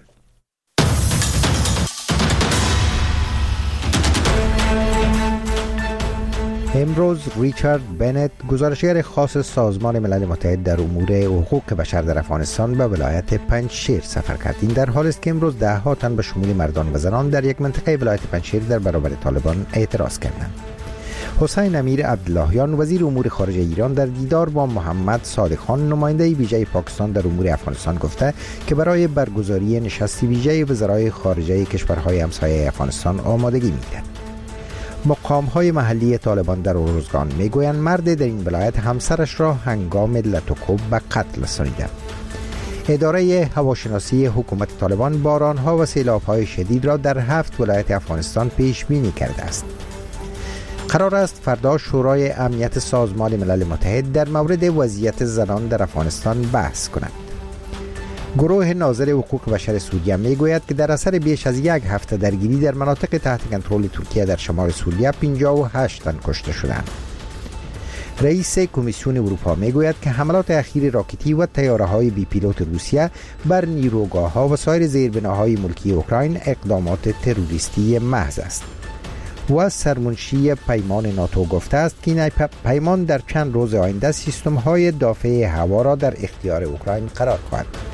A: امروز ریچارد بنت، گزارشگر خاص سازمان ملل متحد در امور حقوق بشر در افغانستان، به ولایت پنجشیر سفر کرد. این در حالی است که امروز ده ها تن به شمول مردان و زنان در یک منطقه ولایت پنجشیر در برابر طالبان اعتراض کردند. حسین امیر عبداللهیان، وزیر امور خارجه ایران، در دیدار با محمد صادق خان، نماینده ویژه پاکستان در امور افغانستان، گفته که برای برگزاری نشست ویژه وزرای خارجه کشورهای همسایه افغانستان آمادگی می‌کرد. مقام‌های محلی طالبان در ارزگان میگویند مرد در این ولایت همسرش را هنگام لطوکوب به قتل رسانیده. اداره هواشناسی حکومت طالبان باران‌ها و سیلاب‌های شدید را در 7 ولایت افغانستان پیش بینی کرده است. قرار است فردا شورای امنیت سازمان ملل متحد در مورد وضعیت زنان در افغانستان بحث کند. گروه ناظر حقوق بشر سوریه میگوید که در اثر بیش از یک هفته درگیری در مناطق تحت کنترل ترکیه در شمال سوریه 58 تن کشته شدند. رئیس کمیسیون اروپا میگوید که حملات اخیر راکتی و طیاره‌های بی پیلوت روسیه بر نیروگاه‌ها و سایر زیربناهای ملکی اوکراین اقدامات تروریستی محض است. و سرمنشی پیمان ناتو گفته است که این پیمان در چند روز آینده سیستم‌های دافع هوا را در اختیار اوکراین قرار خواهد داد.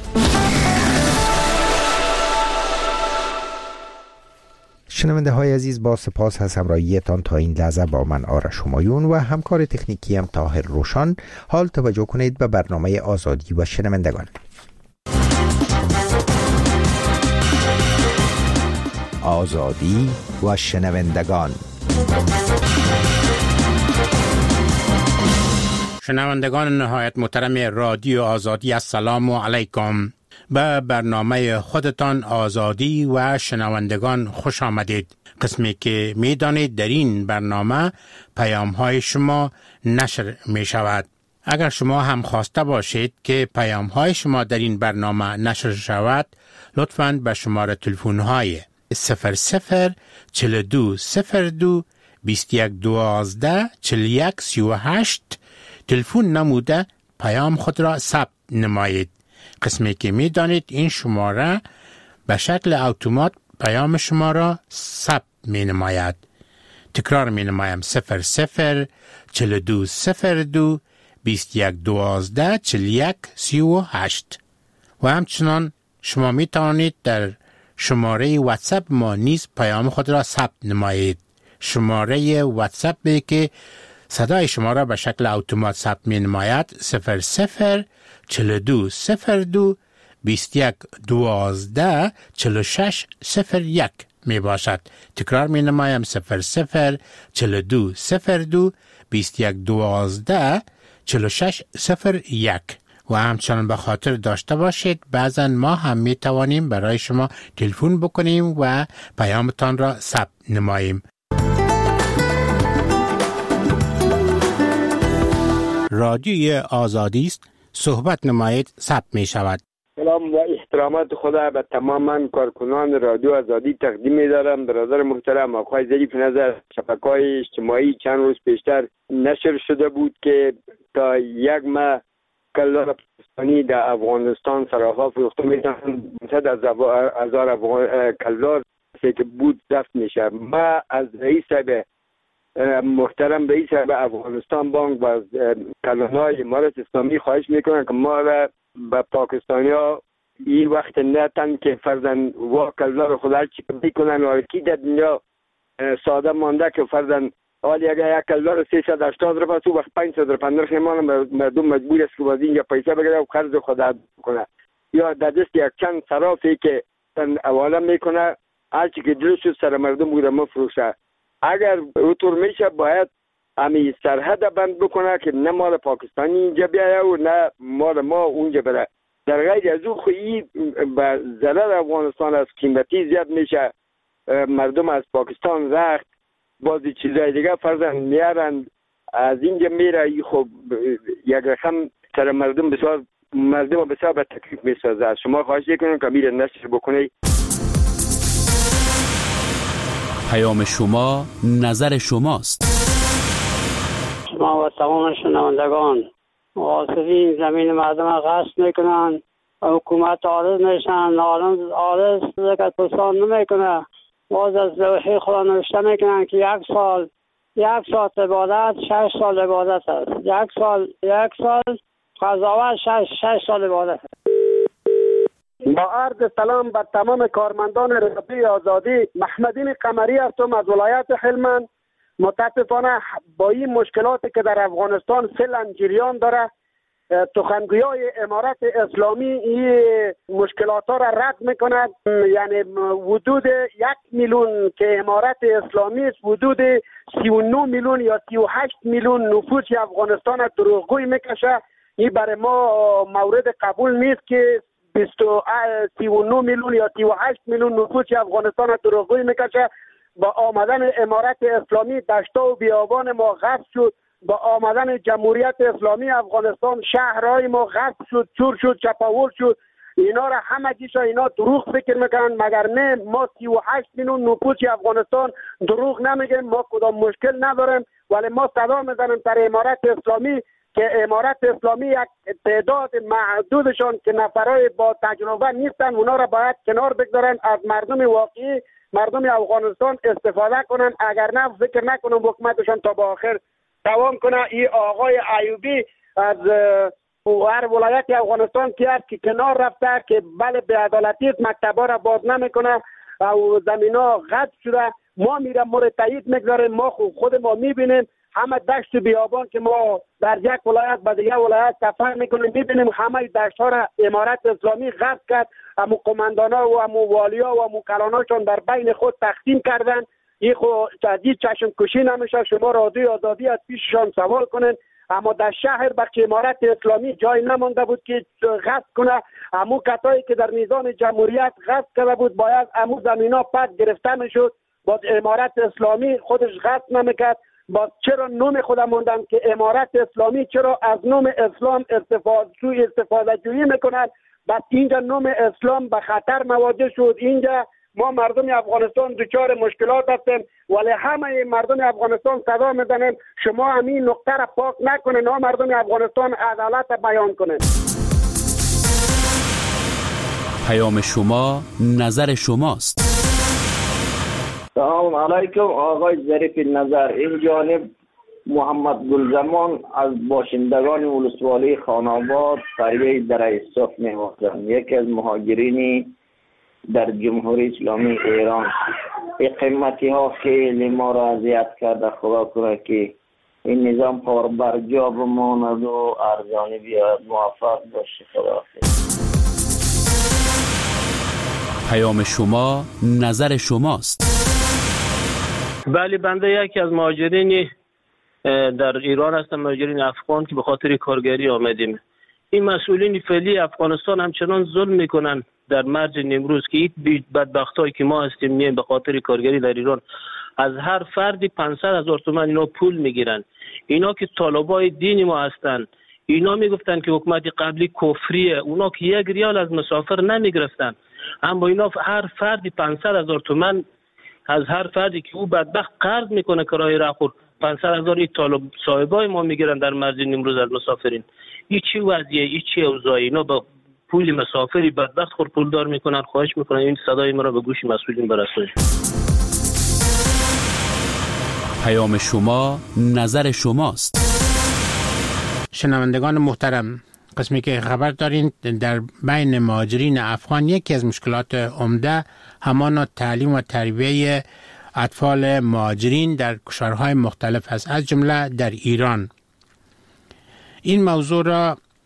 A: شنونده های عزیز، با سپاس از همراهیتان تا این لحظه با من آرش همایون و همکار تکنیکی هم طاهر روشان. حال توجه کنید به برنامه آزادی و شنوندگان. آزادی و شنوندگان.
F: شنوندگان نهایت محترم رادیو آزادی، السلام علیکم. به برنامه خودتان آزادی و شنوندگان خوش آمدید. قسمی که می دانید در این برنامه پیام های شما نشر می شود. اگر شما هم خواسته باشید که پیام های شما در این برنامه نشر شود، لطفاً به شماره تلفن های 004202 2112 4138 تلفن نموده پیام خود را ثبت نمایید. قسمی که می دانید این شماره به شکل اتومات پیام شما را ثبت می نماید. تکرار می نمایم 004202 2112 4138. و همچنان شما می توانید در شماره واتساپ ما نیز پیام خود را ثبت نمایید. شماره واتساپ که صدای شما را به شکل اتومات ثبت می نماید 004202 2112 4601 می باشد. تکرار می نمایم 004202 2112 4601. و همچنان به خاطر داشته باشید بعضا ما هم می توانیم برای شما تلفن بکنیم و پیامتان را ثبت نماییم. رادیوی آزادی است، صحبت نمایید، ثبت می شود.
H: سلام و احترامات خدا به تماما کارکنان رادیو آزادی تقدیم می دارم. برادر محترم آقای ظریف نظر، شبکه‌های اجتماعی چند روز پیشتر نشر شده بود که تا یک ماه کلدار پاکستانی در افغانستان سراغا فروخته میشن. 100,000 کلدار که بود دفت میشه. ما از رئیس محترم رئیس افغانستان بانک و از کلانهای امارت اسلامی خواهش میکنن که ما را به پاکستانی ها این وقت نتن که فرزن کلدار خود هر چی بکنن و کی در دنیا ساده مانده که فرزن حالی اگر یک کلدار 380 روپیه تو وقت 500 روپیه نرخ مردم مجبور است که باز اینجا پیسه بگیره و قرض خود کنه. یا در دست یک چند صرافی که حواله میکنه هرچی که دلش سر مردم بوده مفروشه. اگر اونطور میشه باید همی سرحد بند بکنه که نه مال پاکستانی اینجا بیایه و نه مال ما اونجا بره. در غیر از او خویی به ضرر افغانستان از قیمتی زیاد میشه. مردم از پاکستان رخت بازی چیزای دیگه فرزن میارن از اینجا میره. خب یک رقم سر مردم بسیار به تکلیف میسازه. از شما خواهش میکنم که میره نشر بکنی.
V: پیام شما نظر شماست.
I: شما و تمام شنوندگان غاصبین زمین مردم غصب میکنن، حکومت عارض میشن، عارض زکات پرسان نمیکنه. باز از لوحه خدا نوشته میکنن که یک ساعت عبادت 6 سال عبادت است. یک سال قضاوت 6 سال عبادت است.
J: با عرض سلام به تمام کارمندان رادیوی آزادی. محمدین قمری هستم از ولایت هلمند. متاسفانه با این مشکلاتی که در افغانستان فعلا جریان داره، سخنگویای امارت اسلامی این مشکلات ها را رد میکند. یعنی حدود 1 میلیون که امارت اسلامی است، حدود 39 میلیون یا 38 میلیون نفوس افغانستان دروغگویی میکشه. این برای ما مورد قبول نیست که 39 میلیون یا 38 میلیون نفوس افغانستان دروغگویی میکشه. با آمدن امارت اسلامی دشتا و بیابان ما غصب شد. با آمدن جمهوریت اسلامی افغانستان شهرهای ما غصب شد، چور شد، چپاول شد. اینا را همگیشا اینا دروغ فکر میکنن، مگر نه ما 38 میلیون نفوس افغانستان دروغ نمیگیم. ما کدام مشکل نداریم، ولی ما صدا میزنیم در امارت اسلامی که امارت اسلامی یک تعداد محدودشان که نفرای با تجربه نیستن، اونا را باید کنار بگذارن، از مردم واقعی مردم افغانستان استفاده کنن. اگر نه فکر نکنم حکومتشان تا با آخر دوام کنه. این آقای ایوبی از هر ولایت افغانستان که هست که کنار رفته که بله به عدالتی مکتبا را باز نمیکنه و زمینا غصب شده. ما میرم مورد تایید میگذاریم. ما خود ما میبینیم همه دشت بیابان که ما در یک ولایت به دیگه ولایت سفر میکنیم، میبینیم همه دشت ها را امارت اسلامی غصب کرد. همو قماندانا و همو والیا و همو کلاناشون در بین خود تقسیم کردن. این خود چشم کشی نمیشه. شما رادیوی آزادی از پیششان سوال کنین. اما در شهر بخش امارت اسلامی جای نمانده بود که غصب کنه. همو کسایی که در میزان جمهوریت غصب کرده بود باید همو زمینا پس گرفته میشد. باز امارت اسلامی خودش غصب نمیکرد. باز چرا نوم خود موندن که امارت اسلامی چرا از نوم اسلام استفاده جویی میکنن؟ بس اینجا نوم اسلام به خطر مواجه شد. اینجا ما مردم افغانستان دچار مشکلات هستیم، ولی همه مردم افغانستان صدا میزنیم شما همین نقطه را پاک نکنین، نه مردم افغانستان عدالت بیان کنین.
V: پیام شما نظر شماست.
K: سلام علیکم آقای ظریف نظر. این جانب محمد گلزمان از باشندگان ولسوالی خاناباد قریه دره صف می‌باشم. یکی از مهاجرینی در جمهوری اسلامی ایران. این قیمتی ها خیلی ما را اذیت کرده. خدا کنه که این نظام پار بر جا بماند و ارزانی بیاد. موفق باشه. خدا حافظ.
V: پیام شما نظر شماست.
N: بله بنده یکی از مهاجرین در ایران هستم، مهاجرین افغان که به خاطر کارگری آمدیم. این مسئولین فعلی افغانستان همچنان ظلم میکنن در مرج نیمروز که این بدبختایی که ما هستیم میایم به خاطر کارگری در ایران از هر فردی 500,000 تومان اینا پول میگیرن. اینا که طالبای دین ما هستن، اینا میگفتن که حکومت قبلی کفریه، اونا که 1 ریال از مسافر نمیگرفتن، اما اینا هر فردی 500,000 تومان از هر فردی که او بدبخت قرض میکنه کرایه راخور 500,000 طالب صاحبای ما میگیرن در مرز نیمروز از مسافرین. این چی وضعیه؟ این چی اوضاعی؟ اینا با پول مسافری بدبخت خور پولدار میکنن. خواهش میکنن این صدای ما را به گوش مسئولین برسونید.
V: پیام شما نظر شماست.
F: شنوندگان محترم، قسمی که خبر دارین در بین مهاجرین افغان یکی از مشکلات عمده همان تعلیم و تربیه اطفال مهاجرین در کشورهای مختلف است، از جمله در ایران. این موضوع را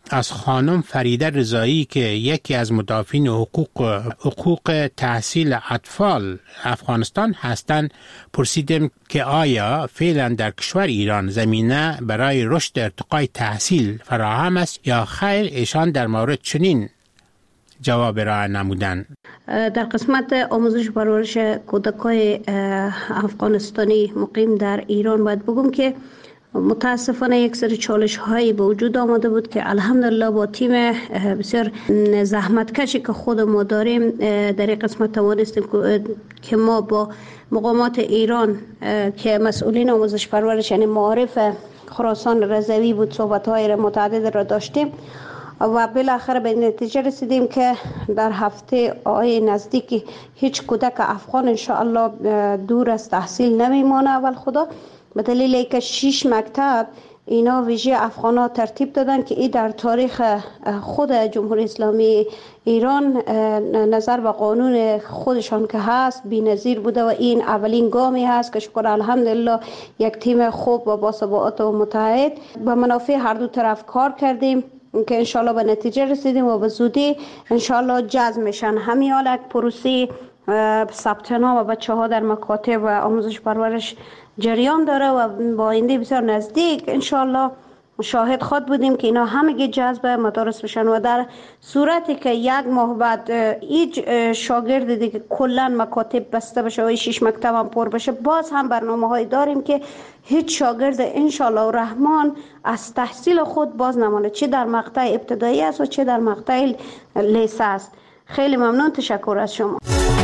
F: از خانم فریده رضایی که یکی از مدافعین حقوق تحصیل اطفال افغانستان هستند پرسیدم که آیا فعلا در کشور ایران زمینه برای رشد ارتقای تحصیل فراهم است یا خیر. ایشان در مورد چنین جواب را نمودن.
C: در قسمت آموزش پرورش کودکای افغانستانی مقیم در ایران باید بگم که متاسفانه یک سری چالش هایی به وجود آمده بود که الحمدلله با تیم بسیار زحمتکشی که خود ما داریم در این قسمت توانستیم که ما با مقامات ایران که مسئولین آموزش پرورش یعنی معارف خراسان رضوی بود صحبت های متعدد را داشتیم و بالاخره به نتیجه رسیدیم که در هفته نزدیک هیچ کودک افغان انشاءالله دور از تحصیل نمیمانه. اول خدا به دلیل اینکه 6 مکتب اینا ویژه افغانا ترتیب دادن که این در تاریخ خود جمهوری اسلامی ایران نظر به قانون خودشان که هست بی‌نظیر بوده و این اولین گامی هست که شکر الحمدلله یک تیم خوب و باثبات و متحد به منافع هر دو طرف کار کردیم که انشالله به نتیجه رسیدیم و به زودی انشالله جذب میشن. همین حال یک پروسه ثبت نام بچه ها در مکاتب و آموزش پرورش جریان داره و با آینده بسیار نزدیک انشالله شاهد خود بودیم که اینا همگی جذب مدارس بشن و در صورتی که یک ماه بعد هیچ شاگرد دیگه کلا مکاتب بسته بشه و 6 مکتب هم پر بشه باز هم برنامه هایی داریم که هیچ شاگرد انشالله الرحمن از تحصیل خود باز نمانه، چه در مقطع ابتدایی است و چه در مقطع لیسه است. خیلی ممنون، تشکر از شما.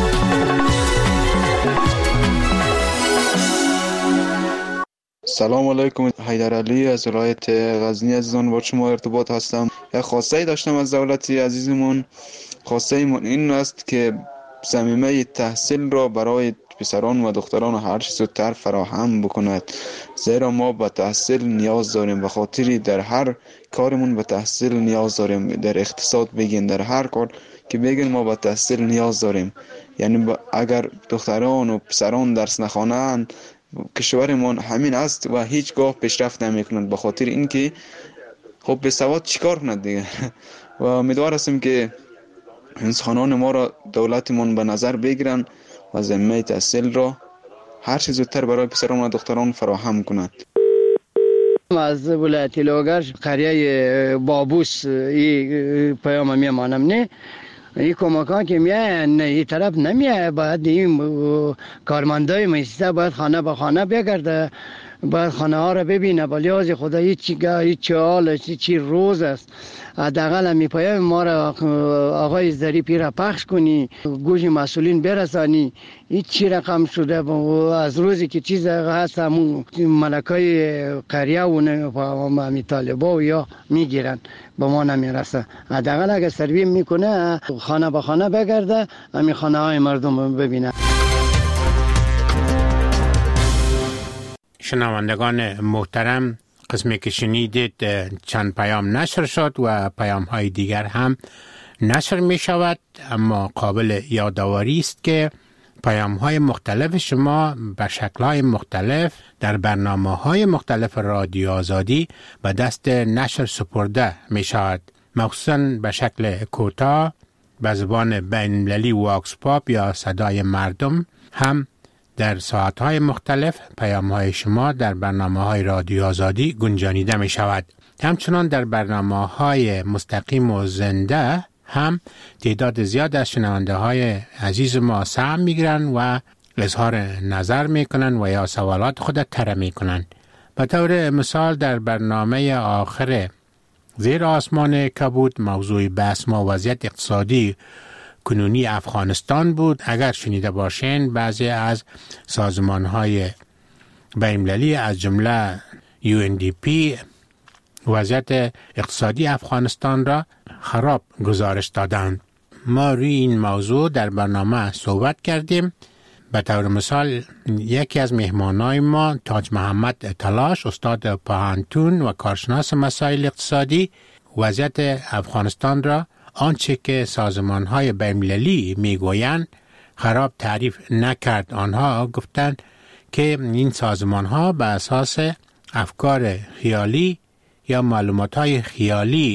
O: سلام علیکم، حیدر علی از ولایت غزنی عزیزان با شما ارتباط هستم. یک خواسته داشتم از دولت عزیزمون. خواسته ایمون این است که ضمیمه تحصیل را برای پسران و دختران هر چه زودتر فراهم بکند، زیرا ما به تحصیل نیاز داریم. به خاطری در هر کارمون به تحصیل نیاز داریم. در اقتصاد بگین، در هر کار که بگین ما به تحصیل نیاز داریم. یعنی اگر دختران و پسران درس نخوانند کشورمان همین است و هیچگاه پیشرفت نمیکنند. به خاطر اینکه خب به سواد چیکار کند دیگه. و امیدوار هستیم که انسانان ما را دولتمون به نظر بگیرن و ضمیمه تحصیل را هر چه زودتر برای پسران و دختران فراهم کنند.
P: از ولایت لوگر قریه بابوس این پیام میمانم. نه این کمکان که میایند این طرف نمیایه، باید این کارمندای مؤسسه باید خانه به خانه بگرده، باید خانه ها را ببینه. ولی از خدا هیچ حال چی روز است. حداقل می پیام ما را آقای ظریفی را پخش کنی، گوش مسئولین برسانی. هیچ چی رقم شده از روزی که چیز هست همون ملکای قریه و همی طالبا و یا میگیرن به ما نمیرسه. حداقل اگر سروی میکنه خانه به خانه بگرده، همین خانه های مردم ببینه.
F: شنوندگان محترم، قسمی که شنیدید چند پیام نشر شد و پیام های دیگر هم نشر می شود، اما قابل یادآوری است که پیام های مختلف شما به شکل های مختلف در برنامه های مختلف رادیو آزادی به دست نشر سپرده می شود، مخصوصاً به شکل کوتاه به زبان بین‌المللی واکس پاپ یا صدای مردم. هم در ساعت‌های مختلف پیام‌های شما در برنامه‌های رادیو آزادی گنجانیده می‌شود. همچنان در برنامه‌های مستقیم و زنده هم تعداد زیاد از شنونده‌های عزیز ما سهم می‌گیرند و اظهار نظر می‌کنند و یا سوالات خود طرح می‌کنند. به طور مثال در برنامه آخر زیر آسمان کبود موضوع بحث ما وضعیت اقتصادی کنونی افغانستان بود. اگر شنیده باشین بعضی از سازمان‌های بین‌المللی از جمله UNDP وضعیت اقتصادی افغانستان را خراب گزارش دادند. ما روی این موضوع در برنامه صحبت کردیم. به طور مثال یکی از مهمانای ما تاج محمد تلاش، استاد پوهنتون و کارشناس مسائل اقتصادی، وضعیت افغانستان را آنچه که سازمان‌های بین‌المللی میگویند خراب تعریف نکرد. آنها گفتند که این سازمان‌ها به اساس افکار خیالی یا معلومات‌های خیالی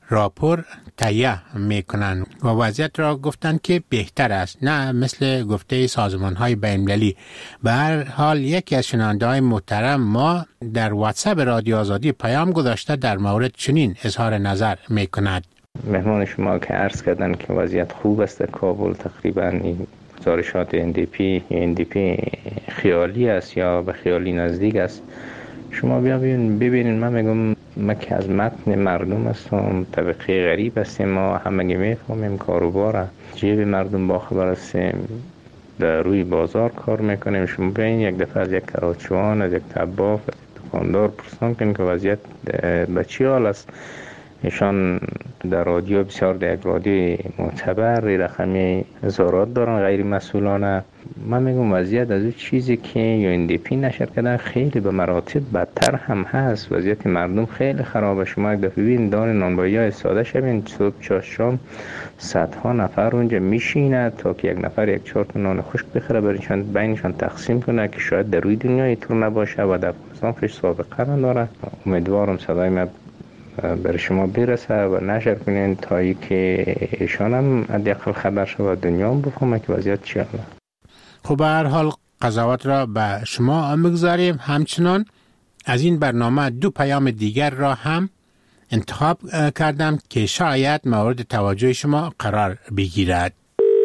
F: راپور تهیه میکنند و وضعیت را گفتند که بهتر است، نه مثل گفته سازمان‌های بین‌المللی. به هر حال یکی از شنونده‌های محترم ما در واتساپ رادیو آزادی پیام گذاشته در مورد چنین اظهار نظر میکند.
Q: مهمان شما که عرض کردن که وضعیت خوب است در کابل، تقریبا این گزارشات NDP خیالی است یا به خیالی نزدیک است. شما ببینید من میگم ما که از متن مردم هستم، طبقه غریب هستیم، ما همگی میفهمیم کاروباره، جیب مردم باخبر هستیم، در روی بازار کار میکنیم. شما ببین یک دفعه از یک کراچوان، از یک طباخ، از یک دکاندار پرسان کنیم که وضعیت به چی حال است. ایشان در رادیو بسیار در یک رادیو معتبر رقمی اظهارات دارن غیر مسئولانه. من میگم وضعیت از اون چیزی که UNDP نشر کردن خیلی به مراتب بدتر هم هست. وضعیت مردم خیلی خرابه. شما یک دفعه ببین دان نانوایی ها استاده شوین، صبح چاش شام صدها نفر اونجا میشینه تا که یک نفر یک 4 تا نان خشک بخره برایشان بینشان تقسیم کنه که شاید در روی دنیا اینطور نباشه و در افغانستان فش سابقه نداره. امیدوارم صدای من بر شما برسه و نشر کنین تا ای که ایشان هم حداقل خبر شود دنیا هم بفهمه که وضعیت چیه.
F: خب به هر حال قضاوت را به شما بگذاریم. همچنان از این برنامه 2 پیام دیگر را هم انتخاب کردم که شاید مورد توجه شما قرار بگیرد.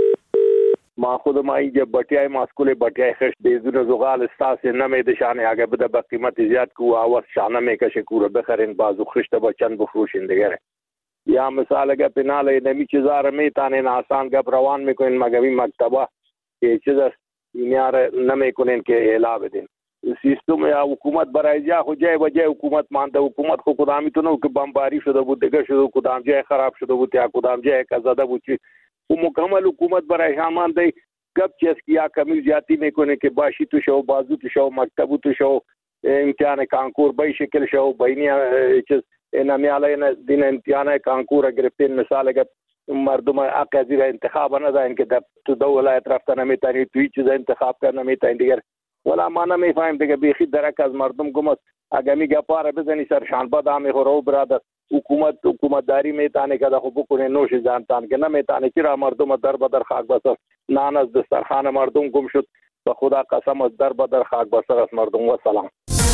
R: ما خودم اینجا بطیای ماسکول بطیای خش بیزون زغال استاس نمیده شانه اگه بده با قیمت زیاد کو آواز شانه میکشه کوره بخرین بازو خشت با چند بفروشین دیگه. یا مثال اگه پیناله نمی چیزا میتانین آسان گپ روان میکنین مگوی مکتبه که چیز اینیار نمیکنین که اعلا بدین. سیستم یا حکومت برای جا خو جای و جای حکومت مانده. حکومت خو کدامی تو نو که بمباری شده بود دیگه شده، کدام جای خراب شده بود یا کدام جای کزاده بود چی و مکمل حکومت برای همان دی گپ چیز کیا کمی زیادتی میکنه که باشی تو شو، بازو تو شو، مکتبو تو شو، امتحان کانکور به شکل شو، بینی چیز نمیاله دین امتحان کانکور گرفتین. مثال اگر مردم اقیزی را انتخاب ندارن که در تو دو ولایت رفتن نمیتونی توی چیز انتخاب کردن نمیتونی دیگر. ولی ما نمیفهمیم دیگه بیخی درک از مردم گمست اگه می گپاره بزنی سرشان بد آمی خورو برادر حکومت داری میتانه که خو بکنه نوش جانتان که نمیتانه. چرا مردم در بدر خاک بسر نان از دسترخوان مردم گم شد. به خدا قسم از در بدر خاک بسر از مردم. و سلام.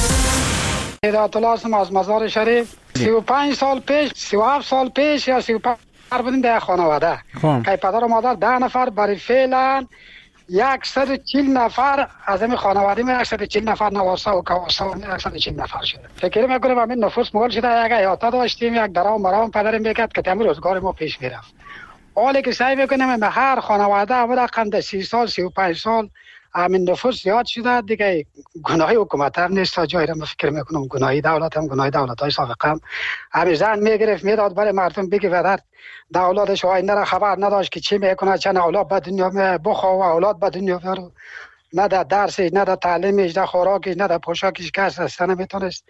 S: هدایت الله هستم از مزار شریف. 35 سال پیش 37 سال پیش یا 35 بودیم در خانواده که پدر و مادر 10 نفر برای فعلا 140 نفر از این خانواده ما 140 نفر نواسته و کواسته و 140 نفر شده. فکر میکنم همین نفوس مول شده. یک ایاتا داشتیم، یک درام مرام پدرم میکرد که تمام روزگار ما پیش میرفت. حالی که سعی میکنم به هر خانواده و رقم 30 سال 35 سال همین نفوس زیاد شده دیگه. گناهی حکومت هم نیست تا جایی را من فکر میکنم گناهی دولت هم گناهی دولت های سابقه هم همین زن میگرفت میداد برای مردم بگی ودر دولتش آینده را خبر نداشت که چی میکنه، چند اولاد به دنیا بخوا و اولاد به دنیا بیارو، نه در درسش نه در تعلیمش نه خوراکش نه در پوشاکش کس رسته نمیتونست.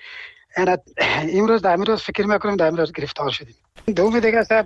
S: امروز در امروز فکر میکنم در امروز گرفتار شدیم. دومی دیگه صاحب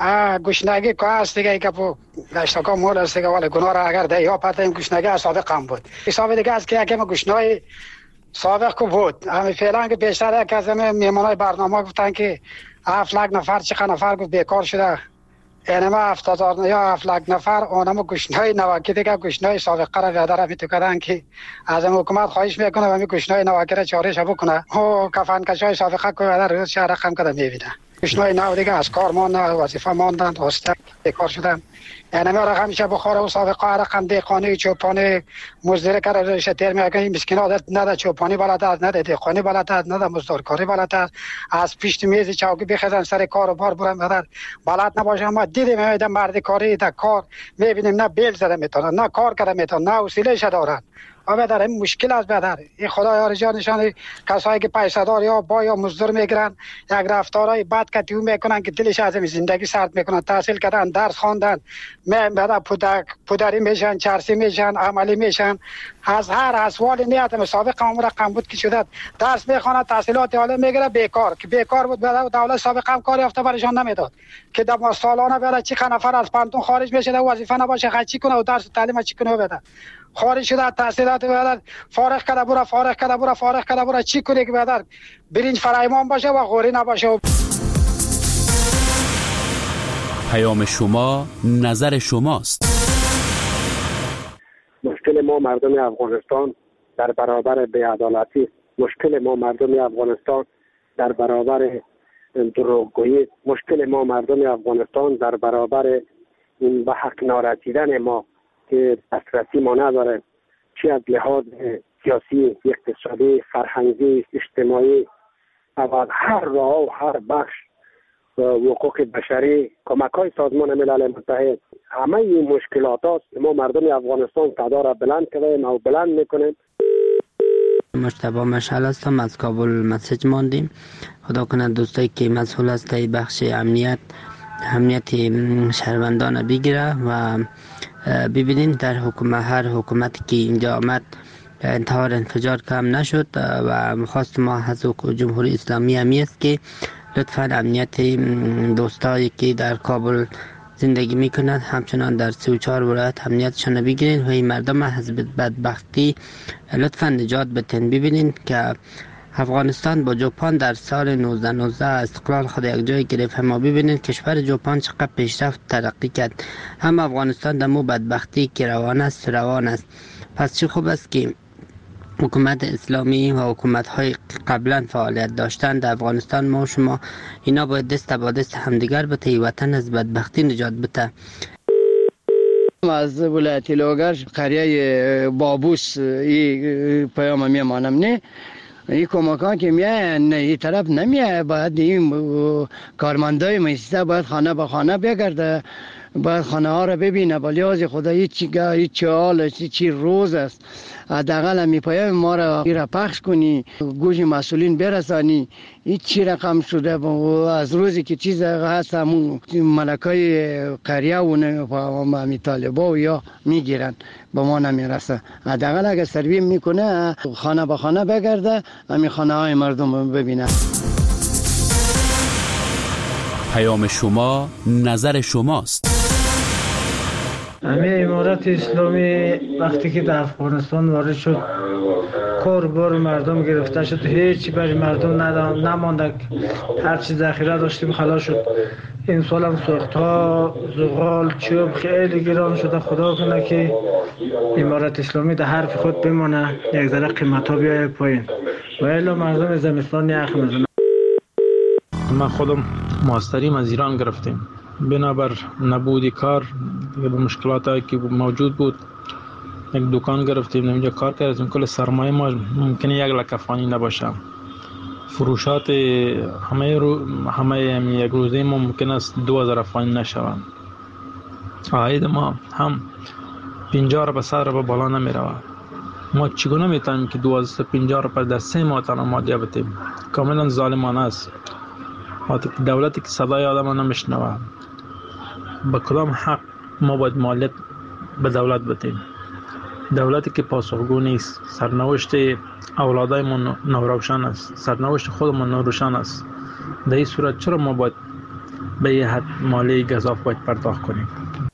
S: گشنگی که هست دیگه که با گشتاکا مول است دیگه. ولی گناه را اگر ده یا پتیم گشنگی سابق هم بود. حساب دیگه است که ما گشنای سابق کو بود. همین فعلا که بیشتر یک از میمانای برنامه گفتن که 7 لک نفر چقدر نفر گفت بیکار شده. یعنی ما 70,000 یا 7 لک نفر اونم گشنای نواکی دیگه گشنای سابقه را وعده را میتونن که از حکومت خواهش میکنه و می گشنای نواکی را چارهش بکنه. او کفن کشای سابقه کو وعده روز شهر رقم کده میبینه. گشنای نو دیگه از کار ماندن، وظیفه ماندن، واسطه بیکار شدن. یعنی ما رقم میشه بخوره و سابقه رقم دهقانی چوپانی مزدور کرده روش تر میکنه. مسکینا نه در چوپانی بلد است، نه در دهقانی بلد است، نه در مزدورکاری بلد است. از پشت میز چوکی بخزن سر کار و بار برن بلد نباشه. ما دیدیم در مرد کاری در کار میبینیم نه بیل زده میتونن، نه کار کرده میتونن، نه حوصله‌اش دارن. و بدر این مشکل است بدر. این خدای جانشان کسایی که پیسه دار یا با یا مزدور میگیرن یک رفتارای بد کتیو میکنن که دلش از زندگی سرد میکنن. تحصیل کردن، درس خواندن، بعد پدری میشن، چرسی میشن، عملی میشن. از هر احوال نیت مسابقه هم رقم بود که شده درس میخونه، تحصیلات عالی میگیره، بیکار که بیکار بود. بعد دولت سابقه هم کاری یافته برشان نمیداد که در سالانه بعد چی نفر از پانتون خارج میشه و وظیفه نباشه چی کنه و درس و تعلیم چی کنه بده. خارج شده تحصیلات بعد فارغ کرده برا چی کنه که بعد برنج فرایمان باشه و غوری نباشه.
V: پیام شما نظر شماست.
J: مشکل ما مردم افغانستان در برابر بی‌عدالتی، مشکل ما مردم افغانستان در برابر دروغگویی، مشکل ما مردم افغانستان در برابر این به حق نارسیدن ما که دسترسی ما نداره، چه از لحاظ سیاسی، اقتصادی، فرهنگی، اجتماعی و هر راه و هر بخش حقوق بشری، کمک‌های سازمان ملل متحد، همه این مشکلات است که ما مردم افغانستان صدا را بلند کردیم و بلند میکنیم.
Y: مجتبی مشعل هستم، از کابل مسیج ماندیم. خدا کنه دوستایی که مسئول است ای بخش امنیت شهروندان بگیره و ببینین در هر حکومتی که اینجا آمد انتحار انفجار کم نشد و خواست ما از جمهوری اسلامی همی است که لطفا امنیت دوستایی که در کابل زندگی میکنند همچنان در 34 ولایت امنیتشان بگیرین و این مردم از بدبختی لطفا نجات بدین. ببینین که افغانستان با ژاپن در سال 1919 استقلال خود یک جای گرفت، اما ببینید کشور ژاپن چقدر پیشرفت ترقی کرد، اما افغانستان در مو بدبختی که روان است. پس چه خوب است که حکومت اسلامی و حکومت های قبلا فعالیت داشتن در افغانستان. ما شما اینا باید دست با دست همدیگر بته وطن از بدبختی نجات بده.
P: از ولایت لوگر قریه بابوس این پیام میمانم نه این کمکان که میاین این طرف نمیاد، باید این کارمندای مؤسسه باید خانه به خانه بگرده، باید خانه ها را ببینه، ولی از خدا هیچ حال چی روز است. حداقل می پیام ما را پخش کنی، گوش مسئولین برسانی. هیچ رقم شده از روزی که چیز هست همون ملکای قریه و می طالبا و یا میگیرن با ما نمیرسه. حداقل اگر سروی میکنه خانه به خانه بگرده، همین خانه های مردم ببینه.
V: پیام شما نظر شماست.
B: همه امارت اسلامی وقتی که در افغانستان وارد شد کار مردم گرفته شد، هیچی برای مردم نمانده، هر چی ذخیره داشتیم خلاص شد. این سال هم سوخت‌ها، زغال، چوب خیلی گران شده. خدا کنه که امارت اسلامی در حرف خود بمانه، یک ذره قیمت‌ها بیاید پایین و الا مردم زمستان یخ میزنه.
M: من خودم ماستریم از ایران گرفتیم، بنابر نبودی کار به مشکلاتی که موجود بود یک دکان گرفتیم، اینجا کار کردیم. کل سرمایه ما ممکنه 1 لک افغانی نباشه. فروشات همه یک روزه ما ممکن است 2000 افغانی نشوند. عاید ما هم 50 را به 100 را به بالا نمی رود. ما چگونه میتونیم که 250 را در 3 ماه تنها مادیه بتیم؟ کاملا ظالمانه است. دولتی که صدای آدم نمیشنوه، به کدام حق ما باید مالیات به دولت بدیم؟ دولتی که پاسخگو نیست، سرنوشت اولادای ما نوروشن است، سرنوشت خودمون نوروشن است. در این صورت چرا ما باید به یه حد مالی گزاف باید پرداخت کنیم؟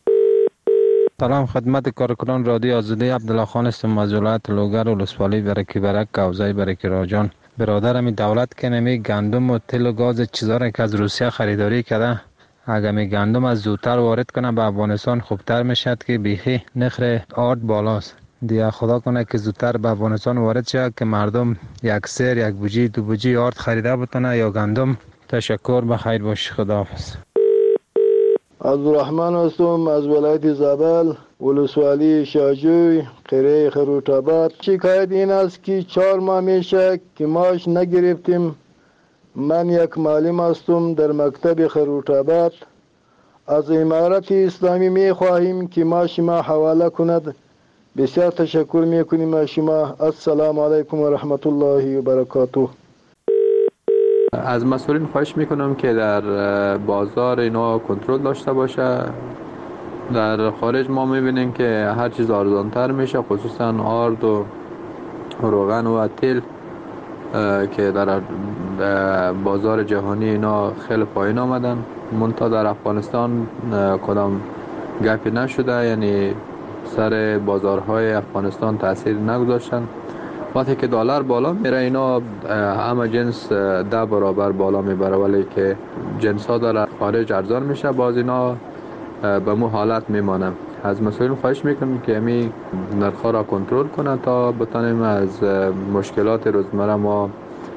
X: سلام خدمت کارکنان رادیو آزادی. عبدالله خان هستم از ولایت لوگر و ولسوالی برکی برک کوزه برکی راجان. برادرم دولت که نمی گندم و تل و گاز چیزا را که از روسیه خریداری کرده، اگر می گندم از زودتر وارد کنه به افغانستان خوبتر میشد که بیخی نخر آرد بالاست. دیگه خدا کنه که زودتر به افغانستان وارد شد که مردم یک سیر، یک بوجی، 2 بوجی آرد خریده بتونه یا گندم. تشکر، بخیر باش، خداحافظ.
T: عبدالرحمن هستم از ولایت زابل ولسوالی شاجوی قریه خروط‌آباد. شکایت این است که 4 ماه میشه که ماش نگرفتیم. من یک معلم هستم در مکتب خروط‌آباد. از امارت اسلامی میخواهیم که ماش ما حواله کند. بسیار تشکر میکنیم از شما. السلام علیکم و رحمت الله و برکاته.
U: از مسئولین خواهش میکنم که در بازار اینا کنترل داشته باشه. در خارج ما میبینیم که هر چیز ارزانتر میشه، خصوصا آرد و روغن و تیل که در بازار جهانی اینا خیلی پایین آمدن. منتها در افغانستان کدام گپی نشده، یعنی سر بازارهای افغانستان تاثیر نگذاشتن. وقتی که دلار بالا میره اینا همه جنس 10 برابر بالا میبره، ولی که جنس ها در خارج ارزان میشه باز اینا به مو حالت میمانه. از مسئولین خواهش میکنم که امی نرخ را کنترل کنند تا بتانیم از مشکلات روزمره ما.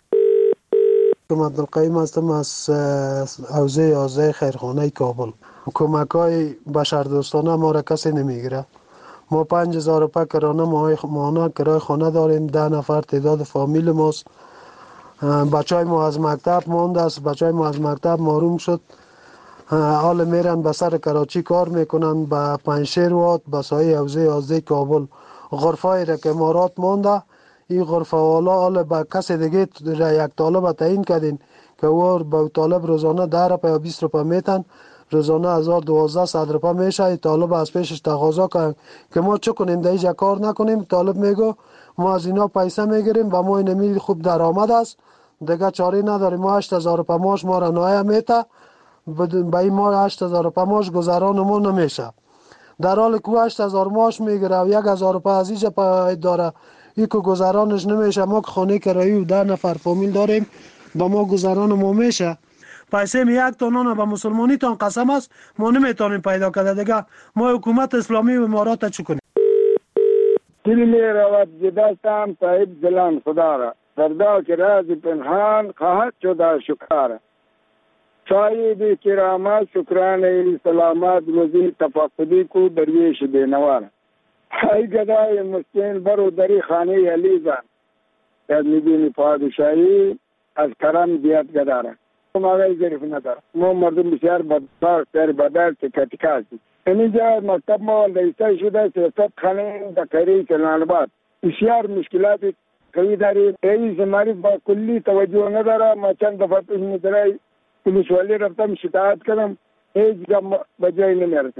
D: عبدالقیم هستم از حوزه 11 خیرخانه کابل. کمک های بشردوستانه ما را کسی نمیگیره. ما 5000 روپیه کرانه ماهانه کرای خانه داریم، 10 نفر تعداد فامیل ماست. بچهای ما از مکتب مانده است، بچهای ما از مکتب محروم شد. حال میرن به سر کراچی کار میکنن، به پنجشیر واد، به سایه حوزه 11 کابل. غرفه را که امارات مانده، این غرفه والا حال به کسی دیگه را یک طالب تعیین کردین که او به طالب روزانه 10 روپیه یا 20 روپیه میتن، روزانه 1200 روپیه میشه. طالب از پیشش تقاضا کنن که ما چه کنیم در اینجا کار نکنیم. طالب میگو ما از اینا پیسه میگیریم و ما این خوب درآمد است، دیگه چاره نداریم. ما 8000 روپیه ماش ما را نایه میته، به این ما 8000 روپیه ماش گذران ما نمیشه. در حالی که 8000 ماش میگیره و 1000 روپیه از اینجا پاید داره، این که گذرانش نمیشه. ما که خانه کرایی و 10 نفر فامیل داریم، با ما گذران ما میشه. پیسه می 1 تن به مسلمانی تان قسم است ما نمیتونیم پیدا کرده. دیگه ما حکومت اسلامی و امارات چه کنیم؟
E: دلی روات جدستم صاحب دلان خدا را فردا که راز پنهان خواهد شد شکار. صاحب کرامت شکرانه سلامت روزی تفقدی کو درویش بینوار. ای گدای مسکین برو دری خانه علیزان از میبینی پادشاهی از کرم دیت گداره. ما غیر ظریف نداره. ما مردم بسیار بدل تکتیک هستیم. اینجا مکتب ما رئیسه شده سیاست خانه دکری کلانباد. بسیار مشکلات قوی داریم. رئیس معرف با کلی توجه نداره. ما چند دفعه پیش می‌داریم پلیس والی رفتم شکایت کردم، هیچ جا به جایی نمیرسه.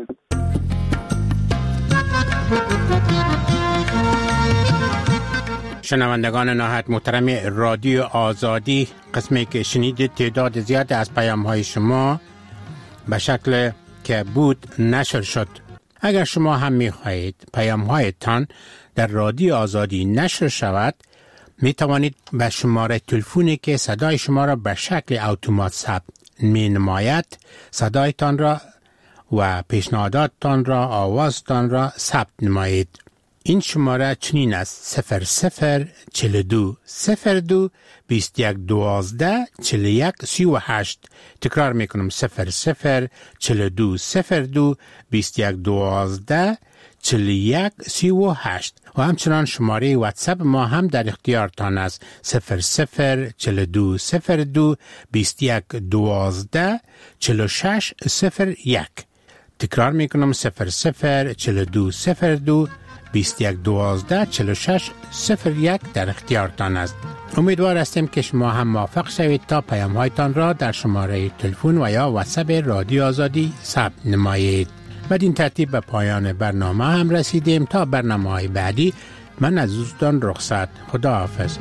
F: شنوندگان نهایت محترم رادیو آزادی، قسمی که شنیدید تعداد زیاد از پیام های شما به شکل که بود نشر شد. اگر شما هم می خواهید پیام هایتان در رادیو آزادی نشر شود، می توانید به شماره تلفنی که صدای شما را به شکل اتومات ثبت می نماید صدایتان را و پیشنهاداتتان را، آوازتان را ثبت نمایید. این شماره چنین است: 0042 02 21 12 41 38. تکرار میکنم: 0042 02 21 12 41 38. و همچنان شماره واتساپ ما هم در اختیارتان است: 0042 02 21 12 46 01. تکرار میکنم: 0042 02 21 12 46 01 در اختیارتان است. امیدوار هستیم که شما هم موفق شوید تا پیام هایتان را در شماره تلفن و یا واتساپ رادیو آزادی ثبت نمایید. بدین ترتیب به پایان برنامه هم رسیدیم. تا برنامه های بعدی من از دوستان رخصت. خدا حافظ.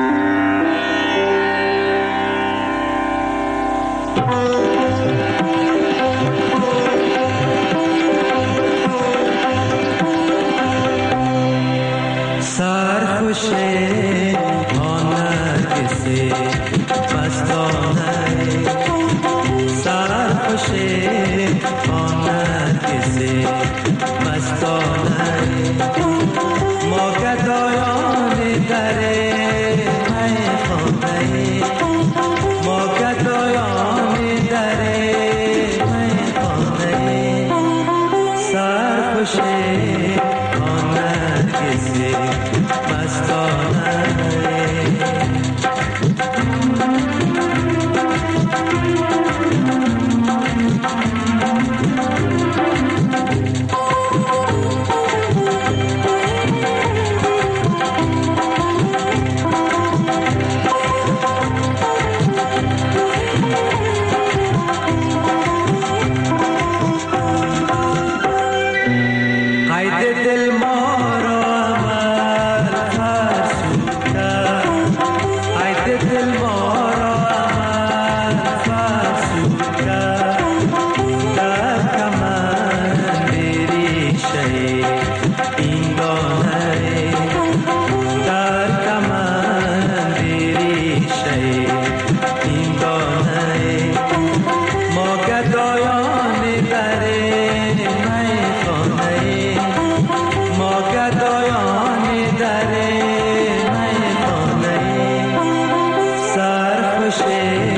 G: سرخوشه آن کسی مستانه، سرخوشه آن کسی مستانه، ما گدایان دره کسی